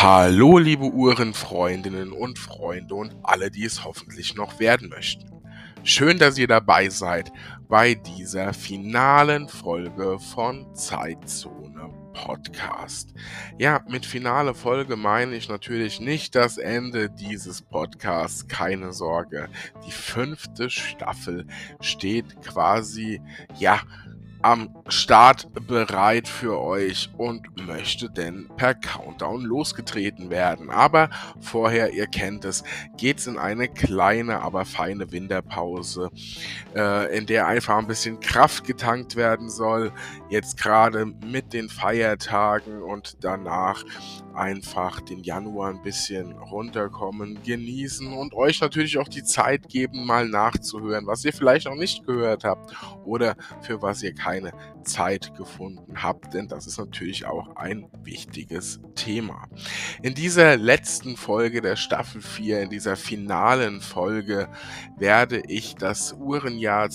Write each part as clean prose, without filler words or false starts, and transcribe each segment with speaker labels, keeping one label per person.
Speaker 1: Hallo, liebe Uhrenfreundinnen und Freunde und alle, die es hoffentlich noch werden möchten. Schön, dass ihr dabei seid bei dieser finalen Folge von Zeitzone Podcast. Ja, mit finale Folge meine ich natürlich nicht das Ende dieses Podcasts, keine Sorge. Die 5. Staffel steht quasi, ja, am Start bereit für euch und möchte denn per Countdown losgetreten werden. Aber vorher, ihr kennt es, geht's in eine kleine, aber feine Winterpause, in der einfach ein bisschen Kraft getankt werden soll. Jetzt gerade mit den Feiertagen und danach einfach den Januar ein bisschen runterkommen, genießen und euch natürlich auch die Zeit geben, mal nachzuhören, was ihr vielleicht noch nicht gehört habt oder für was ihr keine Zeit gefunden habt, denn das ist natürlich auch ein wichtiges Thema. In dieser letzten Folge der Staffel 4, in dieser finalen Folge, werde ich das Uhrenjahr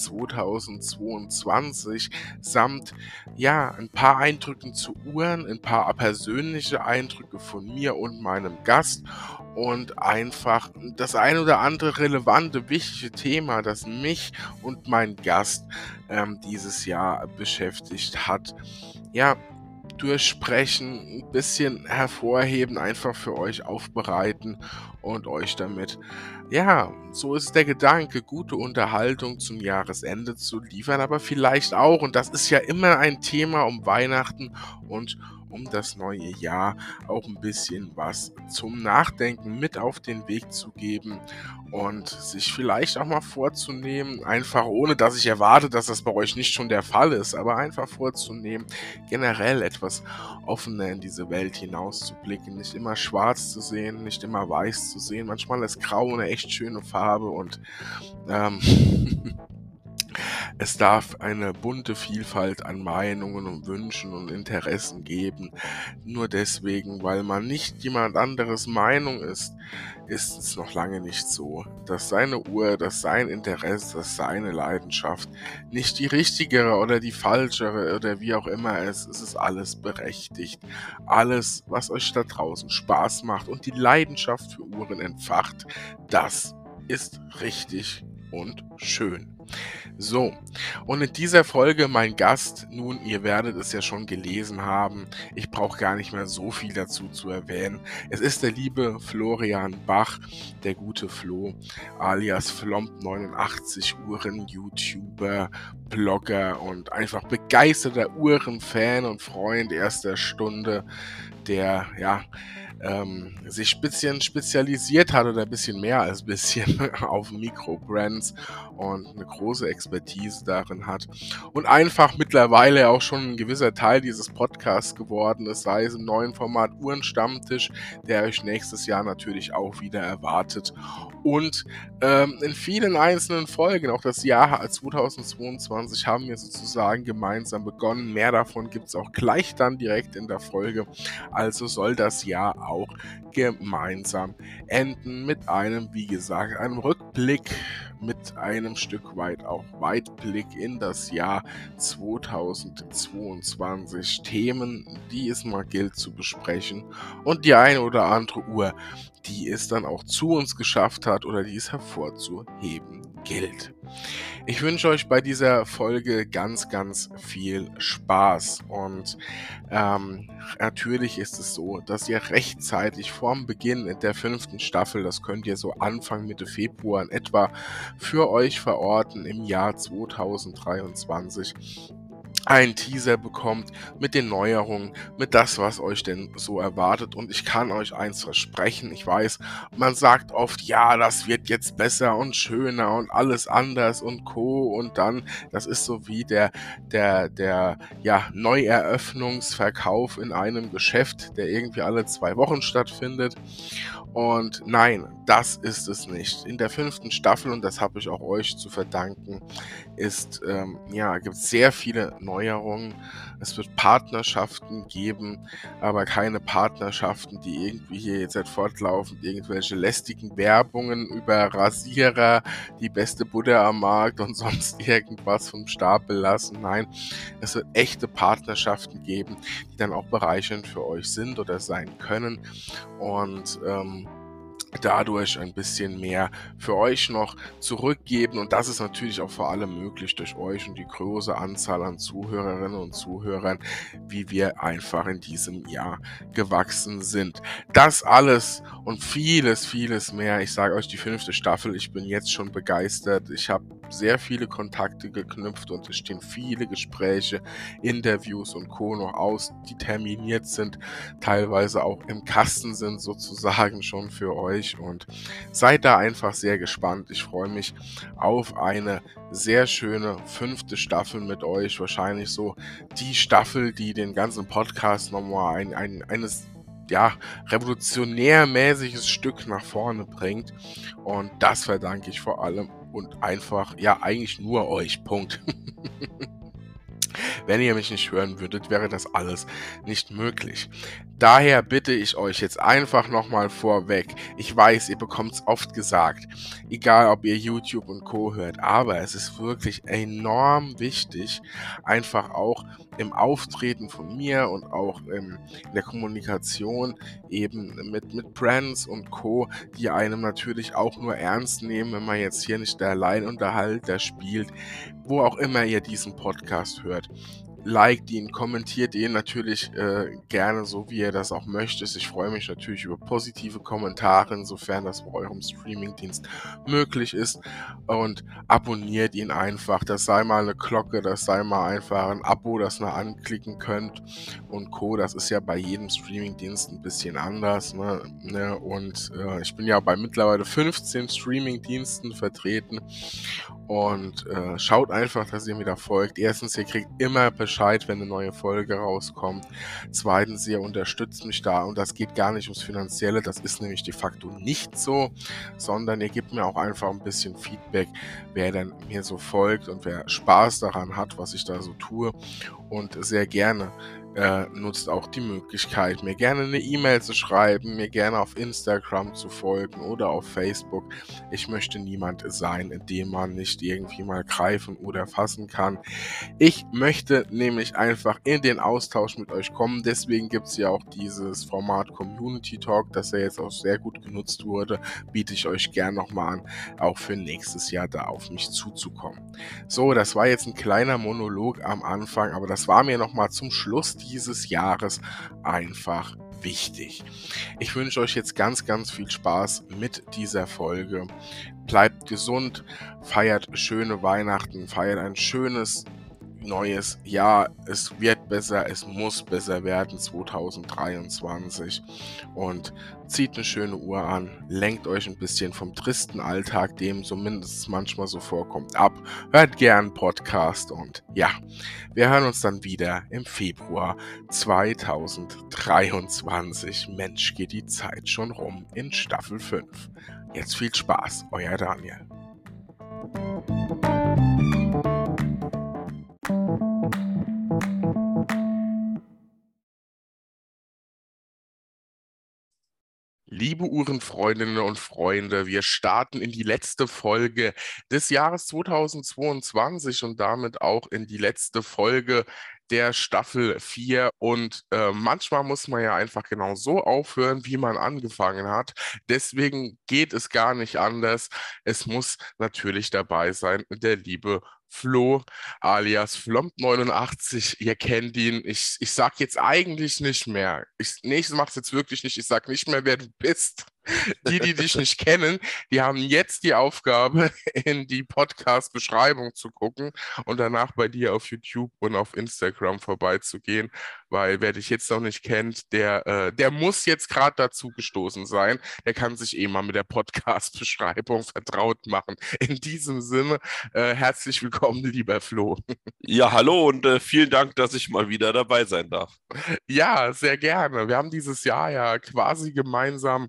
Speaker 1: 2022 samt ein paar Eindrücken zu Uhren, ein paar persönliche Eindrücke von mir und meinem Gast und einfach das ein oder andere relevante, wichtige Thema, das mich und mein Gast dieses Jahr beschäftigt hat, durchsprechen, ein bisschen hervorheben, einfach für euch aufbereiten und euch damit, so ist der Gedanke, gute Unterhaltung zum Jahresende zu liefern, aber vielleicht auch, und das ist ja immer ein Thema um Weihnachten und um das neue Jahr, auch ein bisschen was zum Nachdenken mit auf den Weg zu geben und sich vielleicht auch mal vorzunehmen, einfach ohne dass ich erwarte, dass das bei euch nicht schon der Fall ist, aber einfach vorzunehmen, generell etwas offener in diese Welt hinauszublicken, nicht immer schwarz zu sehen, nicht immer weiß zu sehen. Manchmal ist Grau eine echt schöne Farbe und es darf eine bunte Vielfalt an Meinungen und Wünschen und Interessen geben. Nur deswegen, weil man nicht jemand anderes Meinung ist, ist es noch lange nicht so, dass seine Uhr, dass sein Interesse, dass seine Leidenschaft nicht die richtigere oder die falschere oder wie auch immer ist. Es ist alles berechtigt. Alles, was euch da draußen Spaß macht und die Leidenschaft für Uhren entfacht, das ist richtig und schön. So, und in dieser Folge mein Gast, nun, ihr werdet es ja schon gelesen haben, ich brauche gar nicht mehr so viel dazu zu erwähnen. Es ist der liebe Florian Bach, der gute Flo, alias Flomp89, Uhren-YouTuber, Blogger und einfach begeisterter Uhrenfan und Freund erster Stunde, der, sich ein bisschen spezialisiert hat oder ein bisschen mehr als ein bisschen auf Mikrobrands und eine große Expertise darin hat und einfach mittlerweile auch schon ein gewisser Teil dieses Podcasts geworden ist, sei es im neuen Format Uhrenstammtisch, der euch nächstes Jahr natürlich auch wieder erwartet und in vielen einzelnen Folgen, auch das Jahr 2022 haben wir sozusagen gemeinsam begonnen. Mehr davon gibt es auch gleich dann direkt in der Folge. Also soll das Jahr auch gemeinsam enden mit einem, wie gesagt, einem Rückblick, mit einem Stück weit auch Weitblick in das Jahr 2022. Themen, die es mal gilt zu besprechen und die eine oder andere Uhr, die es dann auch zu uns geschafft hat oder die es hervorzuheben gilt. Ich wünsche euch bei dieser Folge ganz, ganz viel Spaß und natürlich ist es so, dass ihr rechtzeitig vorm Beginn der 5. Staffel, das könnt ihr so Anfang, Mitte Februar in etwa für euch verorten im Jahr 2023, einen Teaser bekommt mit den Neuerungen, mit das, was euch denn so erwartet. Und ich kann euch eins versprechen, ich weiß, man sagt oft, ja, das wird jetzt besser und schöner und alles anders und Co. Und dann, das ist so wie der Neueröffnungsverkauf in einem Geschäft, der irgendwie alle 2 Wochen stattfindet. Und nein, das ist es nicht. In der 5. Staffel, und das habe ich auch euch zu verdanken, gibt es sehr viele Neuerungen. Es wird Partnerschaften geben, aber keine Partnerschaften, die irgendwie hier jetzt fortlaufend irgendwelche lästigen Werbungen über Rasierer, die beste Butter am Markt und sonst irgendwas vom Stapel lassen. Nein, es wird echte Partnerschaften geben, die dann auch bereichernd für euch sind oder sein können und dadurch ein bisschen mehr für euch noch zurückgeben. Und das ist natürlich auch vor allem möglich durch euch und die große Anzahl an Zuhörerinnen und Zuhörern, wie wir einfach in diesem Jahr gewachsen sind. Das alles und vieles, vieles mehr. Ich sage euch, die 5. Staffel, ich bin jetzt schon begeistert. Ich habe sehr viele Kontakte geknüpft und es stehen viele Gespräche, Interviews und Co. noch aus, die terminiert sind, teilweise auch im Kasten sind sozusagen schon für euch. Und seid da einfach sehr gespannt. Ich freue mich auf eine sehr schöne 5. Staffel mit euch. Wahrscheinlich so die Staffel, die den ganzen Podcast nochmal eines revolutionärmäßiges Stück nach vorne bringt. Und das verdanke ich vor allem und einfach, eigentlich nur euch. Punkt. Wenn ihr mich nicht hören würdet, wäre das alles nicht möglich. Daher bitte ich euch jetzt einfach nochmal vorweg. Ich weiß, ihr bekommt es oft gesagt, egal ob ihr YouTube und Co. hört, aber es ist wirklich enorm wichtig, einfach auch im Auftreten von mir und auch in der Kommunikation eben mit Brands und Co., die einem natürlich auch nur ernst nehmen, wenn man jetzt hier nicht der Alleinunterhalter spielt, wo auch immer ihr diesen Podcast hört. Liked ihn, kommentiert ihn natürlich gerne, so wie ihr das auch möchtet. Ich freue mich natürlich über positive Kommentare, insofern das bei eurem Streamingdienst möglich ist. Und abonniert ihn einfach. Das sei mal eine Glocke, das sei mal einfach ein Abo, das ihr anklicken könnt und Co. Das ist ja bei jedem Streamingdienst ein bisschen anders. Und ich bin ja bei mittlerweile 15 Streamingdiensten vertreten. Und schaut einfach, dass ihr mir da folgt. Erstens, ihr kriegt immer Bescheid, wenn eine neue Folge rauskommt. Zweitens, ihr unterstützt mich da und das geht gar nicht ums Finanzielle. Das ist nämlich de facto nicht so, sondern ihr gebt mir auch einfach ein bisschen Feedback, wer dann mir so folgt und wer Spaß daran hat, was ich da so tue. Und sehr gerne nutzt auch die Möglichkeit, mir gerne eine E-Mail zu schreiben, mir gerne auf Instagram zu folgen oder auf Facebook. Ich möchte niemand sein, den man nicht irgendwie mal greifen oder fassen kann. Ich möchte nämlich einfach in den Austausch mit euch kommen. Deswegen gibt es ja auch dieses Format Community Talk, das ja jetzt auch sehr gut genutzt wurde. Biete ich euch gern nochmal an, auch für nächstes Jahr da auf mich zuzukommen. So, das war jetzt ein kleiner Monolog am Anfang, aber das war mir nochmal zum Schluss dieses Jahres einfach wichtig. Ich wünsche euch jetzt ganz, ganz viel Spaß mit dieser Folge. Bleibt gesund, feiert schöne Weihnachten, feiert ein schönes neues Jahr. Es wird besser, es muss besser werden 2023 und zieht eine schöne Uhr an, lenkt euch ein bisschen vom tristen Alltag, dem zumindest manchmal so vorkommt, ab, hört gern Podcast und ja, wir hören uns dann wieder im Februar 2023. Mensch, geht die Zeit schon rum in Staffel 5. Jetzt viel Spaß, euer Daniel. Liebe Uhrenfreundinnen und Freunde, wir starten in die letzte Folge des Jahres 2022 und damit auch in die letzte Folge der Staffel 4. Und manchmal muss man ja einfach genau so aufhören, wie man angefangen hat. Deswegen geht es gar nicht anders. Es muss natürlich dabei sein, der liebe Flo alias Flomp89, ihr kennt ihn. Ich sag jetzt eigentlich nicht mehr. Ich mach's jetzt wirklich nicht. Ich sag nicht mehr, wer du bist. Die dich nicht kennen, die haben jetzt die Aufgabe, in die Podcast-Beschreibung zu gucken und danach bei dir auf YouTube und auf Instagram vorbeizugehen, weil wer dich jetzt noch nicht kennt, der muss jetzt gerade dazu gestoßen sein. Der kann sich mal mit der Podcast-Beschreibung vertraut machen. In diesem Sinne, herzlich willkommen, lieber Flo.
Speaker 2: Ja, hallo und vielen Dank, dass ich mal wieder dabei sein darf.
Speaker 1: Ja, sehr gerne. Wir haben dieses Jahr ja quasi gemeinsam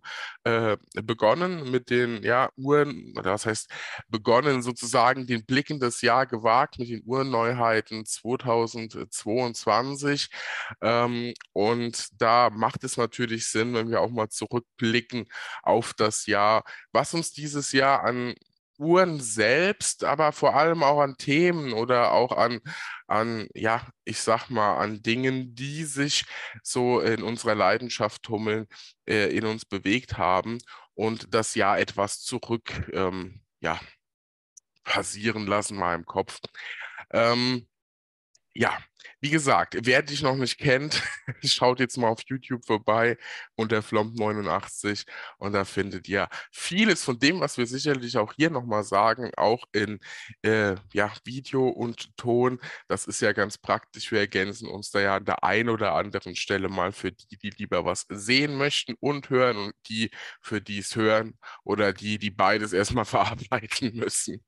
Speaker 1: begonnen mit den Uhren, oder was heißt begonnen sozusagen den Blick in das Jahr gewagt mit den Uhrenneuheiten 2022. Und da macht es natürlich Sinn, wenn wir auch mal zurückblicken auf das Jahr, was uns dieses Jahr an Uhren selbst, aber vor allem auch an Themen oder auch ja, ich sag mal, an Dingen, die sich so in unserer Leidenschaft tummeln, in uns bewegt haben und das Jahr etwas zurück, ja, passieren lassen, mal im Kopf. Ähm, ja, wie gesagt, wer dich noch nicht kennt, schaut jetzt mal auf YouTube vorbei unter Flomp89 und da findet ihr vieles von dem, was wir sicherlich auch hier nochmal sagen, auch in ja, Video und Ton. Das ist ja ganz praktisch. Wir ergänzen uns da ja an der einen oder anderen Stelle mal für die, die lieber was sehen möchten und hören und die, für die es hören oder die, die beides erstmal verarbeiten müssen.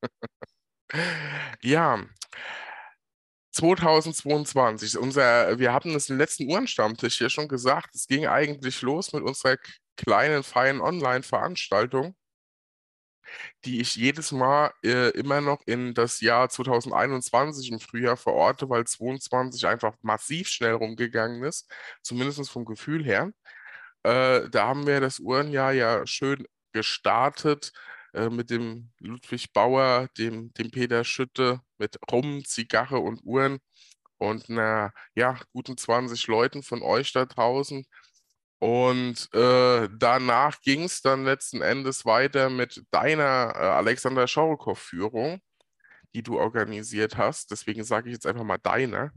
Speaker 1: Ja, 2022, wir hatten es im letzten Uhrenstammtisch ja schon gesagt, es ging eigentlich los mit unserer kleinen, feinen Online-Veranstaltung, die ich jedes Mal immer noch in das Jahr 2021 im Frühjahr verorte, weil 22 einfach massiv schnell rumgegangen ist, zumindest vom Gefühl her. Da haben wir das Uhrenjahr ja schön gestartet mit dem Ludwig Bauer, dem Peter Schütte, mit Rum, Zigarre und Uhren und einer ja, guten 20 Leuten von euch da draußen. Und danach ging es dann letzten Endes weiter mit deiner Alexander Schaukow-Führung, die du organisiert hast. Deswegen sage ich jetzt einfach mal deine.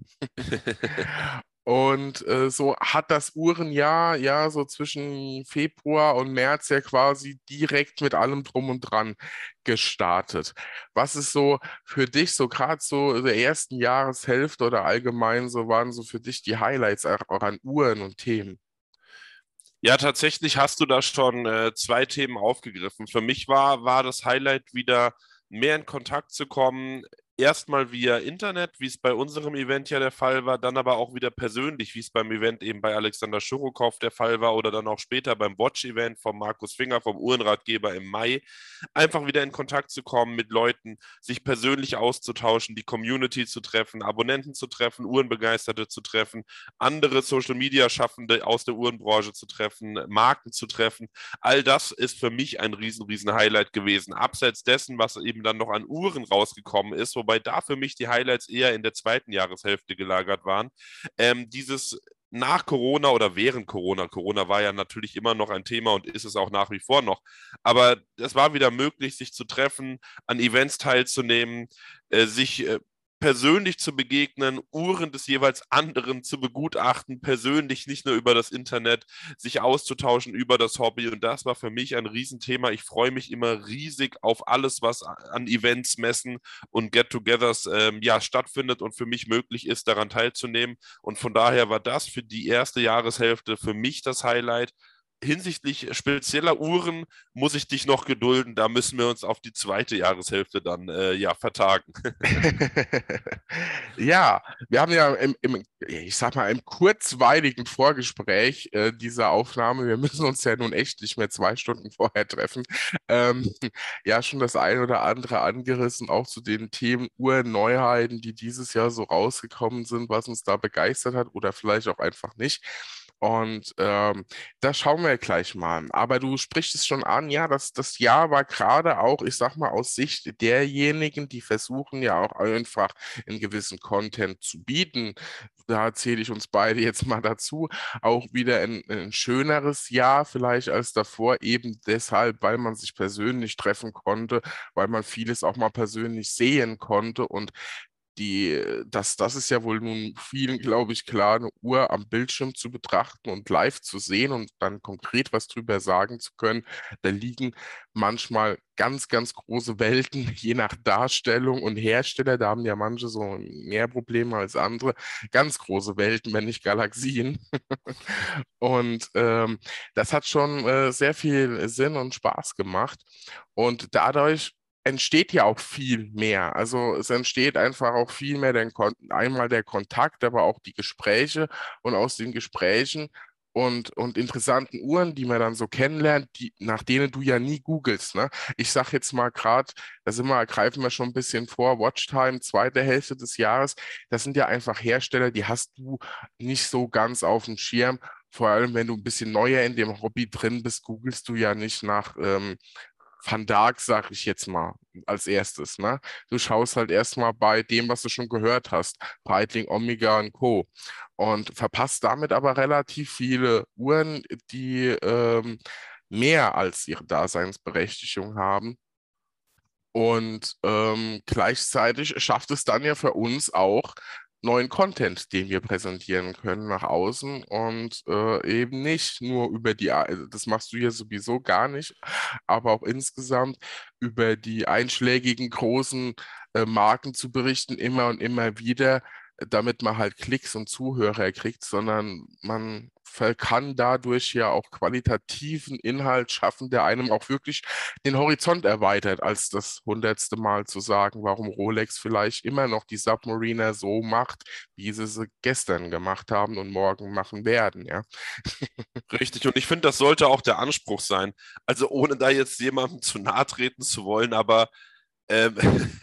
Speaker 1: Und so hat das Uhrenjahr ja so zwischen Februar und März ja quasi direkt mit allem drum und dran gestartet. Was ist so für dich, so gerade so der ersten Jahreshälfte oder allgemein, so waren so für dich die Highlights auch an Uhren und Themen?
Speaker 2: Ja, tatsächlich hast du da schon zwei Themen aufgegriffen. Für mich war das Highlight wieder mehr in Kontakt zu kommen. Erstmal via Internet, wie es bei unserem Event ja der Fall war, dann aber auch wieder persönlich, wie es beim Event eben bei Alexander Schurokow der Fall war oder dann auch später beim Watch-Event von Markus Finger, vom Uhrenratgeber im Mai. Einfach wieder in Kontakt zu kommen mit Leuten, sich persönlich auszutauschen, die Community zu treffen, Abonnenten zu treffen, Uhrenbegeisterte zu treffen, andere Social-Media-Schaffende aus der Uhrenbranche zu treffen, Marken zu treffen. All das ist für mich ein riesen Highlight gewesen. Abseits dessen, was eben dann noch an Uhren rausgekommen ist, wobei da für mich die Highlights eher in der zweiten Jahreshälfte gelagert waren. Dieses nach Corona oder während Corona, Corona war ja natürlich immer noch ein Thema und ist es auch nach wie vor noch, aber es war wieder möglich, sich zu treffen, an Events teilzunehmen, sich persönlich zu begegnen, Uhren des jeweils anderen zu begutachten, persönlich, nicht nur über das Internet, sich auszutauschen über das Hobby. Und das war für mich ein Riesenthema. Ich freue mich immer riesig auf alles, was an Events, Messen und Get-togethers ja, stattfindet und für mich möglich ist, daran teilzunehmen. Und von daher war das für die erste Jahreshälfte für mich das Highlight. Hinsichtlich spezieller Uhren muss ich dich noch gedulden. Da müssen wir uns auf die zweite Jahreshälfte dann ja vertagen.
Speaker 1: Ja, wir haben ja ich sag mal, im kurzweiligen Vorgespräch dieser Aufnahme, wir müssen uns ja nun echt nicht mehr 2 Stunden vorher treffen, ähm, ja schon das ein oder andere angerissen, auch zu den Themen Uhrneuheiten, die dieses Jahr so rausgekommen sind, was uns da begeistert hat oder vielleicht auch einfach nicht. Und das schauen wir gleich mal an. Aber du sprichst es schon an, ja, das Jahr war gerade auch, ich sag mal, aus Sicht derjenigen, die versuchen ja auch einfach einen gewissen Content zu bieten. Da zähle ich uns beide jetzt mal dazu. Auch wieder ein schöneres Jahr vielleicht als davor, eben deshalb, weil man sich persönlich treffen konnte, weil man vieles auch mal persönlich sehen konnte und das ist ja wohl nun vielen, glaube ich, klar, eine Uhr am Bildschirm zu betrachten und live zu sehen und dann konkret was drüber sagen zu können. Da liegen manchmal ganz große Welten, je nach Darstellung und Hersteller. Da haben ja manche so mehr Probleme als andere. Ganz große Welten, wenn nicht Galaxien. Und das hat schon sehr viel Sinn und Spaß gemacht. Und dadurch entsteht ja auch viel mehr. Also es entsteht einfach auch viel mehr einmal der Kontakt, aber auch die Gespräche und aus den Gesprächen. und interessanten Uhren, die man dann so kennenlernt, nach denen du ja nie googelst, ne? Ich sag jetzt mal gerade, greifen wir schon ein bisschen vor, Watchtime, zweite Hälfte des Jahres, das sind ja einfach Hersteller, die hast du nicht so ganz auf dem Schirm. Vor allem, wenn du ein bisschen neuer in dem Hobby drin bist, googelst du ja nicht nach Van Dijk, sag ich jetzt mal, als erstes, ne? Du schaust halt erstmal bei dem, was du schon gehört hast, Breitling, Omega und Co. Und verpasst damit aber relativ viele Uhren, die mehr als ihre Daseinsberechtigung haben. Und gleichzeitig schafft es dann ja für uns auch neuen Content, den wir präsentieren können nach außen und eben nicht nur über also das machst du ja sowieso gar nicht, aber auch insgesamt über die einschlägigen großen Marken zu berichten, immer und immer wieder, damit man halt Klicks und Zuhörer kriegt, sondern man kann dadurch ja auch qualitativen Inhalt schaffen, der einem auch wirklich den Horizont erweitert, als das hundertste Mal zu sagen, warum Rolex vielleicht immer noch die Submariner so macht, wie sie gestern gemacht haben und morgen machen werden, ja.
Speaker 2: Richtig, und ich finde, das sollte auch der Anspruch sein. Also ohne da jetzt jemandem zu nahe treten zu wollen, aber ähm,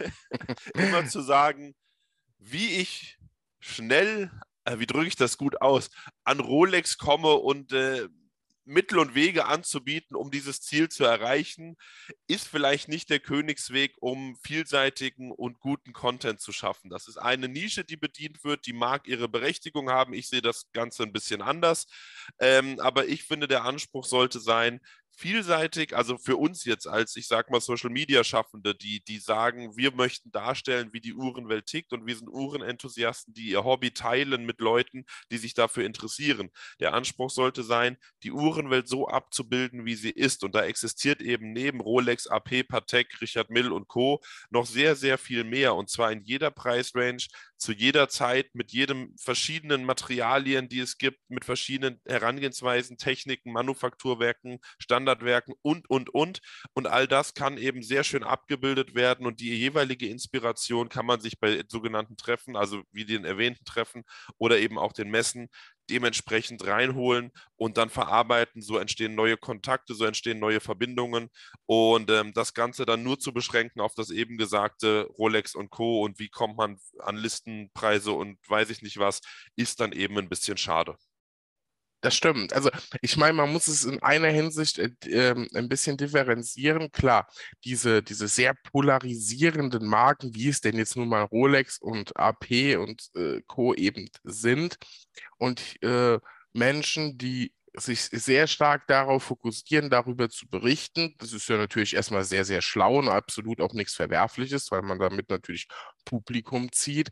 Speaker 2: immer zu sagen, wie ich schnell, wie drücke ich das gut aus, an Rolex komme und Mittel und Wege anzubieten, um dieses Ziel zu erreichen, ist vielleicht nicht der Königsweg, um vielseitigen und guten Content zu schaffen. Das ist eine Nische, die bedient wird, die mag ihre Berechtigung haben. Ich sehe das Ganze ein bisschen anders, aber ich finde, der Anspruch sollte sein, vielseitig, also für uns jetzt als, ich sag mal, Social Media Schaffende, die sagen, wir möchten darstellen, wie die Uhrenwelt tickt und wir sind Uhrenenthusiasten, die ihr Hobby teilen mit Leuten, die sich dafür interessieren. Der Anspruch sollte sein, die Uhrenwelt so abzubilden, wie sie ist. Und da existiert eben neben Rolex, AP, Patek, Richard Mille und Co. noch sehr, sehr viel mehr. Und zwar in jeder Preisrange, zu jeder Zeit, mit jedem verschiedenen Materialien, die es gibt, mit verschiedenen Herangehensweisen, Techniken, Manufakturwerken, Standardwerken und. Und all das kann eben sehr schön abgebildet werden und die jeweilige Inspiration kann man sich bei sogenannten Treffen, also wie den erwähnten Treffen oder eben auch den Messen, dementsprechend reinholen und dann verarbeiten. So entstehen neue Kontakte, so entstehen neue Verbindungen und das Ganze dann nur zu beschränken auf das eben gesagte Rolex und Co. und wie kommt man an Listenpreise und weiß ich nicht was, ist dann eben ein bisschen schade.
Speaker 1: Das stimmt. Also ich meine, man muss es in einer Hinsicht ein bisschen differenzieren. Klar, diese sehr polarisierenden Marken, wie es denn jetzt nun mal Rolex und AP und Co. eben sind, und Menschen, die sich sehr stark darauf fokussieren, darüber zu berichten. Das ist ja natürlich erstmal sehr, sehr schlau und absolut auch nichts Verwerfliches, weil man damit natürlich Publikum zieht.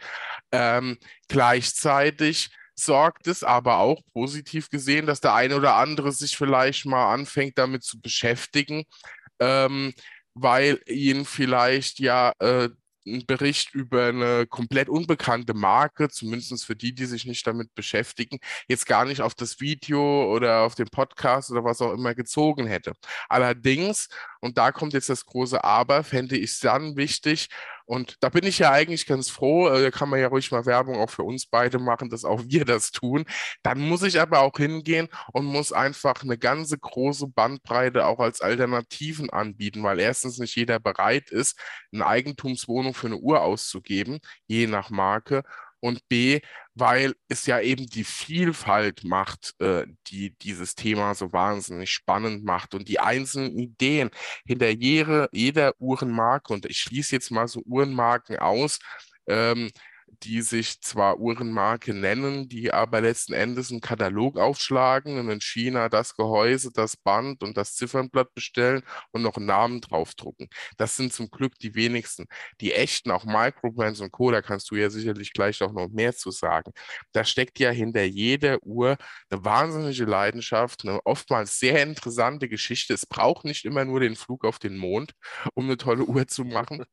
Speaker 1: Gleichzeitig sorgt es aber auch positiv gesehen, dass der eine oder andere sich vielleicht mal anfängt, damit zu beschäftigen, ähm, weil ihn vielleicht ja ein Bericht über eine komplett unbekannte Marke, zumindest für die, die sich nicht damit beschäftigen, jetzt gar nicht auf das Video oder auf den Podcast oder was auch immer gezogen hätte. Allerdings, und da kommt jetzt das große Aber, fände ich es dann wichtig, und da bin ich ja eigentlich ganz froh, da kann man ja ruhig mal Werbung auch für uns beide machen, dass auch wir das tun. Dann muss ich aber auch hingehen und muss einfach eine ganze große Bandbreite auch als Alternativen anbieten, weil erstens nicht jeder bereit ist, eine Eigentumswohnung für eine Uhr auszugeben, je nach Marke. Und B, weil es ja eben die Vielfalt macht, die dieses Thema so wahnsinnig spannend macht und die einzelnen Ideen hinter jeder Uhrenmarke, und ich schließe jetzt mal so Uhrenmarken aus, ähm, die sich zwar Uhrenmarke nennen, die aber letzten Endes einen Katalog aufschlagen und in China das Gehäuse, das Band und das Ziffernblatt bestellen und noch einen Namen draufdrucken. Das sind zum Glück die wenigsten. Die echten, auch Microbrands und Co., da kannst du ja sicherlich gleich auch noch mehr zu sagen. Da steckt ja hinter jeder Uhr eine wahnsinnige Leidenschaft, eine oftmals sehr interessante Geschichte. Es braucht nicht immer nur den Flug auf den Mond, um eine tolle Uhr zu machen.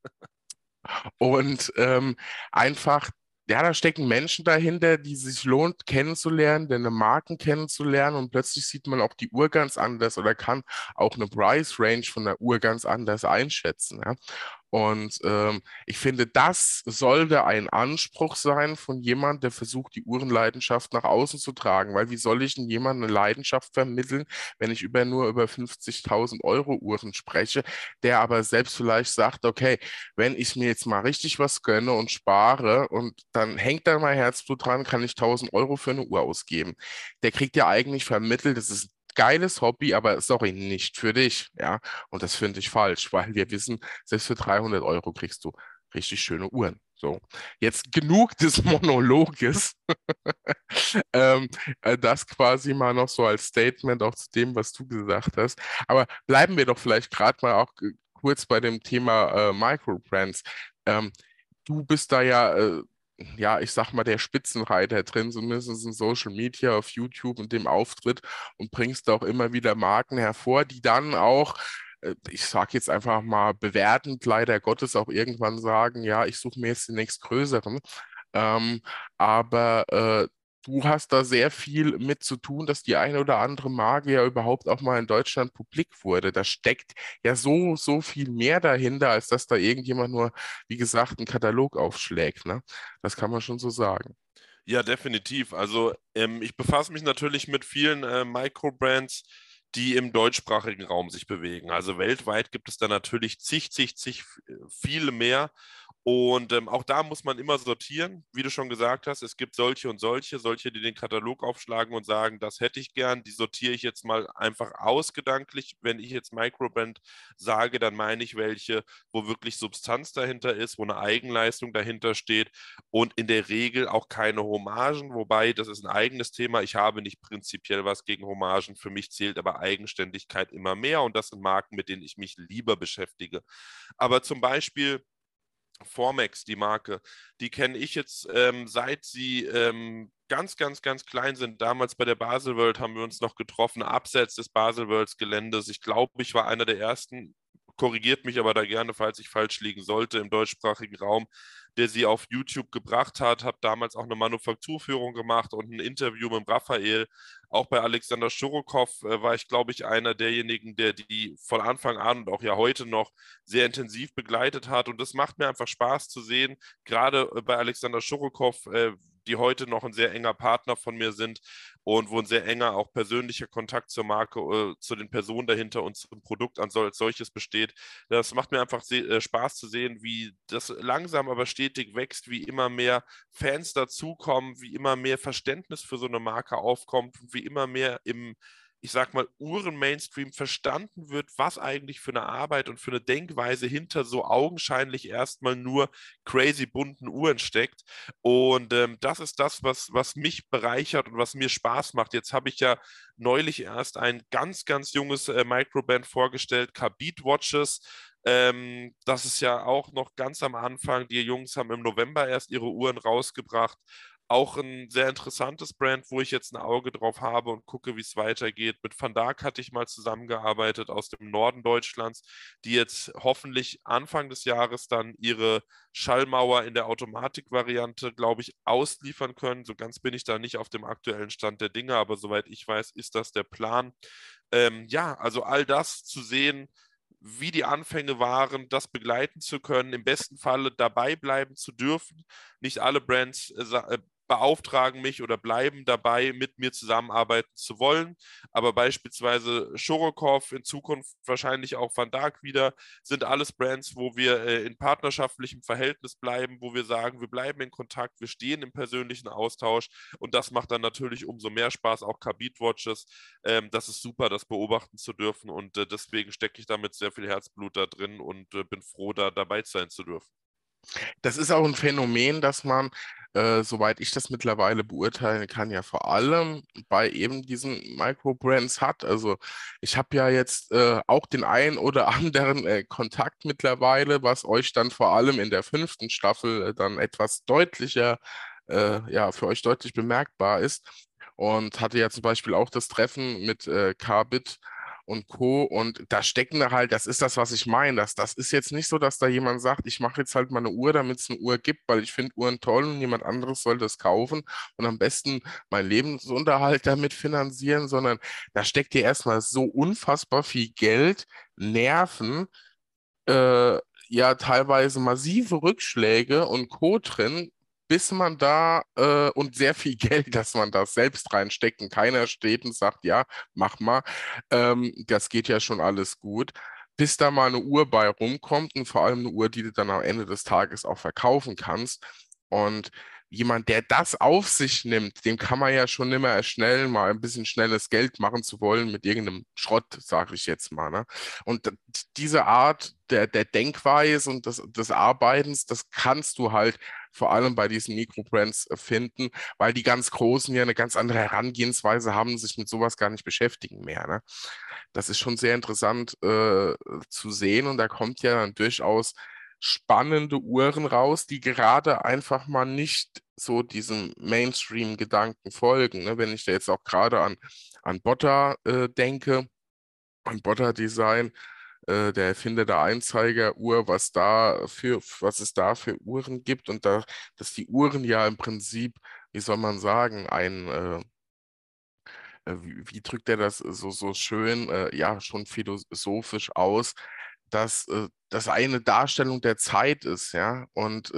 Speaker 1: Und einfach, ja, da stecken Menschen dahinter, die sich lohnt kennenzulernen, deine Marken kennenzulernen und plötzlich sieht man auch die Uhr ganz anders oder kann auch eine Price Range von der Uhr ganz anders einschätzen. Ja? Und ich finde, das sollte ein Anspruch sein von jemand, der versucht, die Uhrenleidenschaft nach außen zu tragen. Weil wie soll ich denn jemandem eine Leidenschaft vermitteln, wenn ich nur über 50.000 Euro Uhren spreche, der aber selbst vielleicht sagt, okay, wenn ich mir jetzt mal richtig was gönne und spare und dann hängt da mein Herzblut dran, kann ich 1.000 Euro für eine Uhr ausgeben. Der kriegt ja eigentlich vermittelt, das ist ein geiles Hobby, aber sorry, nicht für dich, ja. Und das finde ich falsch, weil wir wissen, selbst für 300 Euro kriegst du richtig schöne Uhren. So, jetzt genug des Monologes. ähm, Das quasi mal noch so als Statement auch zu dem, was du gesagt hast. Aber bleiben wir doch vielleicht gerade mal auch kurz bei dem Thema Microbrands. Ähm, Du bist da ja, ich sag mal, der Spitzenreiter drin, zumindest in Social Media, auf YouTube und dem Auftritt und bringst auch immer wieder Marken hervor, die dann auch ich sage jetzt einfach mal bewertend, leider Gottes auch irgendwann sagen, ja, ich suche mir jetzt den nächstgrößeren. Ähm, aber du hast da sehr viel mit zu tun, dass die eine oder andere Marke ja überhaupt auch mal in Deutschland publik wurde. Da steckt ja so viel mehr dahinter, als dass da irgendjemand nur, wie gesagt, einen Katalog aufschlägt, ne? Das kann man schon so sagen.
Speaker 2: Ja, definitiv. Also ich befasse mich natürlich mit vielen Microbrands, die im deutschsprachigen Raum sich bewegen. Also weltweit gibt es da natürlich zig viele mehr. Und auch da muss man immer sortieren, wie du schon gesagt hast. Es gibt solche und solche, die den Katalog aufschlagen und sagen, das hätte ich gern. Die sortiere ich jetzt mal einfach aus gedanklich. Wenn ich jetzt Microbrand sage, dann meine ich welche, wo wirklich Substanz dahinter ist, wo eine Eigenleistung dahinter steht und in der Regel auch keine Hommagen, wobei das ist ein eigenes Thema. Ich habe nicht prinzipiell was gegen Hommagen. Für mich zählt aber Eigenständigkeit immer mehr und das sind Marken, mit denen ich mich lieber beschäftige. Aber zum Beispiel Formex, die Marke, die kenne ich jetzt seit sie ganz klein sind. Damals bei der Baselworld haben wir uns noch getroffen, abseits des Baselworlds Geländes. Ich glaube, ich war einer der ersten, korrigiert mich aber da gerne, falls ich falsch liegen sollte, im deutschsprachigen Raum, der sie auf YouTube gebracht hat. Habe damals auch eine Manufakturführung gemacht und ein Interview mit Raphael. Auch bei Alexander Schurokow war ich, glaube ich, einer derjenigen, der die von Anfang an und auch ja heute noch sehr intensiv begleitet hat. Und das macht mir einfach Spaß zu sehen, gerade bei Alexander Schurokow, die heute noch ein sehr enger Partner von mir sind und wo ein sehr enger auch persönlicher Kontakt zur Marke, zu den Personen dahinter und zum Produkt als solches besteht. Das macht mir einfach Spaß zu sehen, wie das langsam aber stetig wächst, wie immer mehr Fans dazukommen, wie immer mehr Verständnis für so eine Marke aufkommt, wie immer mehr im, ich sag mal, Uhren-Mainstream verstanden wird, was eigentlich für eine Arbeit und für eine Denkweise hinter so augenscheinlich erstmal nur crazy bunten Uhren steckt. Und das ist das, was mich bereichert und was mir Spaß macht. Jetzt habe ich ja neulich erst ein ganz junges Microband vorgestellt, Kabit Watches. Das ist ja auch noch ganz am Anfang. Die Jungs haben im November erst ihre Uhren rausgebracht. Auch ein sehr interessantes Brand, wo ich jetzt ein Auge drauf habe und gucke, wie es weitergeht. Mit Van Dijk hatte ich mal zusammengearbeitet aus dem Norden Deutschlands, die jetzt hoffentlich Anfang des Jahres dann ihre Schallmauer in der Automatikvariante, glaube ich, ausliefern können. So ganz bin ich da nicht auf dem aktuellen Stand der Dinge, aber soweit ich weiß, ist das der Plan. Ja, also all das zu sehen, wie die Anfänge waren, das begleiten zu können, im besten Falle dabei bleiben zu dürfen. Nicht alle Brands beauftragen mich oder bleiben dabei, mit mir zusammenarbeiten zu wollen. Aber beispielsweise Shorokow, in Zukunft wahrscheinlich auch Van Dijk wieder, sind alles Brands, wo wir in partnerschaftlichem Verhältnis bleiben, wo wir sagen, wir bleiben in Kontakt, wir stehen im persönlichen Austausch und das macht dann natürlich umso mehr Spaß, auch Kabit Watches. Das ist super, das beobachten zu dürfen und deswegen stecke ich damit sehr viel Herzblut da drin und bin froh, da dabei sein zu dürfen.
Speaker 1: Das ist auch ein Phänomen, dass man, soweit ich das mittlerweile beurteilen kann, ja vor allem bei eben diesen Microbrands hat. Also ich habe ja jetzt auch den einen oder anderen Kontakt mittlerweile, was euch dann vor allem in der fünften Staffel dann etwas deutlicher, ja, für euch deutlich bemerkbar ist. Und hatte ja zum Beispiel auch das Treffen mit Carbit und Co. Und da stecken da halt, das ist das, was ich meine. Das ist jetzt nicht so, dass da jemand sagt, ich mache jetzt halt mal eine Uhr, damit es eine Uhr gibt, weil ich finde Uhren toll und jemand anderes soll das kaufen und am besten meinen Lebensunterhalt damit finanzieren, sondern da steckt dir erstmal so unfassbar viel Geld, Nerven, ja teilweise massive Rückschläge und Co. drin, bis man da und sehr viel Geld, dass man da selbst reinsteckt und keiner steht und sagt, ja, mach mal, das geht ja schon alles gut. Bis da mal eine Uhr bei rumkommt und vor allem eine Uhr, die du dann am Ende des Tages auch verkaufen kannst. Und jemand, der das auf sich nimmt, dem kann man ja schon immer schnell mal ein bisschen schnelles Geld machen zu wollen mit irgendeinem Schrott, sage ich jetzt mal. Ne? Und diese Art der Denkweise und des Arbeitens, das kannst du halt vor allem bei diesen Mikrobrands finden, weil die ganz Großen ja eine ganz andere Herangehensweise haben, sich mit sowas gar nicht beschäftigen mehr. Ne? Das ist schon sehr interessant zu sehen und da kommt ja dann durchaus spannende Uhren raus, die gerade einfach mal nicht so diesem Mainstream-Gedanken folgen. Ne? Wenn ich da jetzt auch gerade an Botta denke, an Botta Design, der Erfinder der Einzeigeruhr, was es da für Uhren gibt und da, dass die Uhren ja im Prinzip, wie soll man sagen, wie drückt er das so schön, ja, schon philosophisch aus, dass das eine Darstellung der Zeit ist, ja, und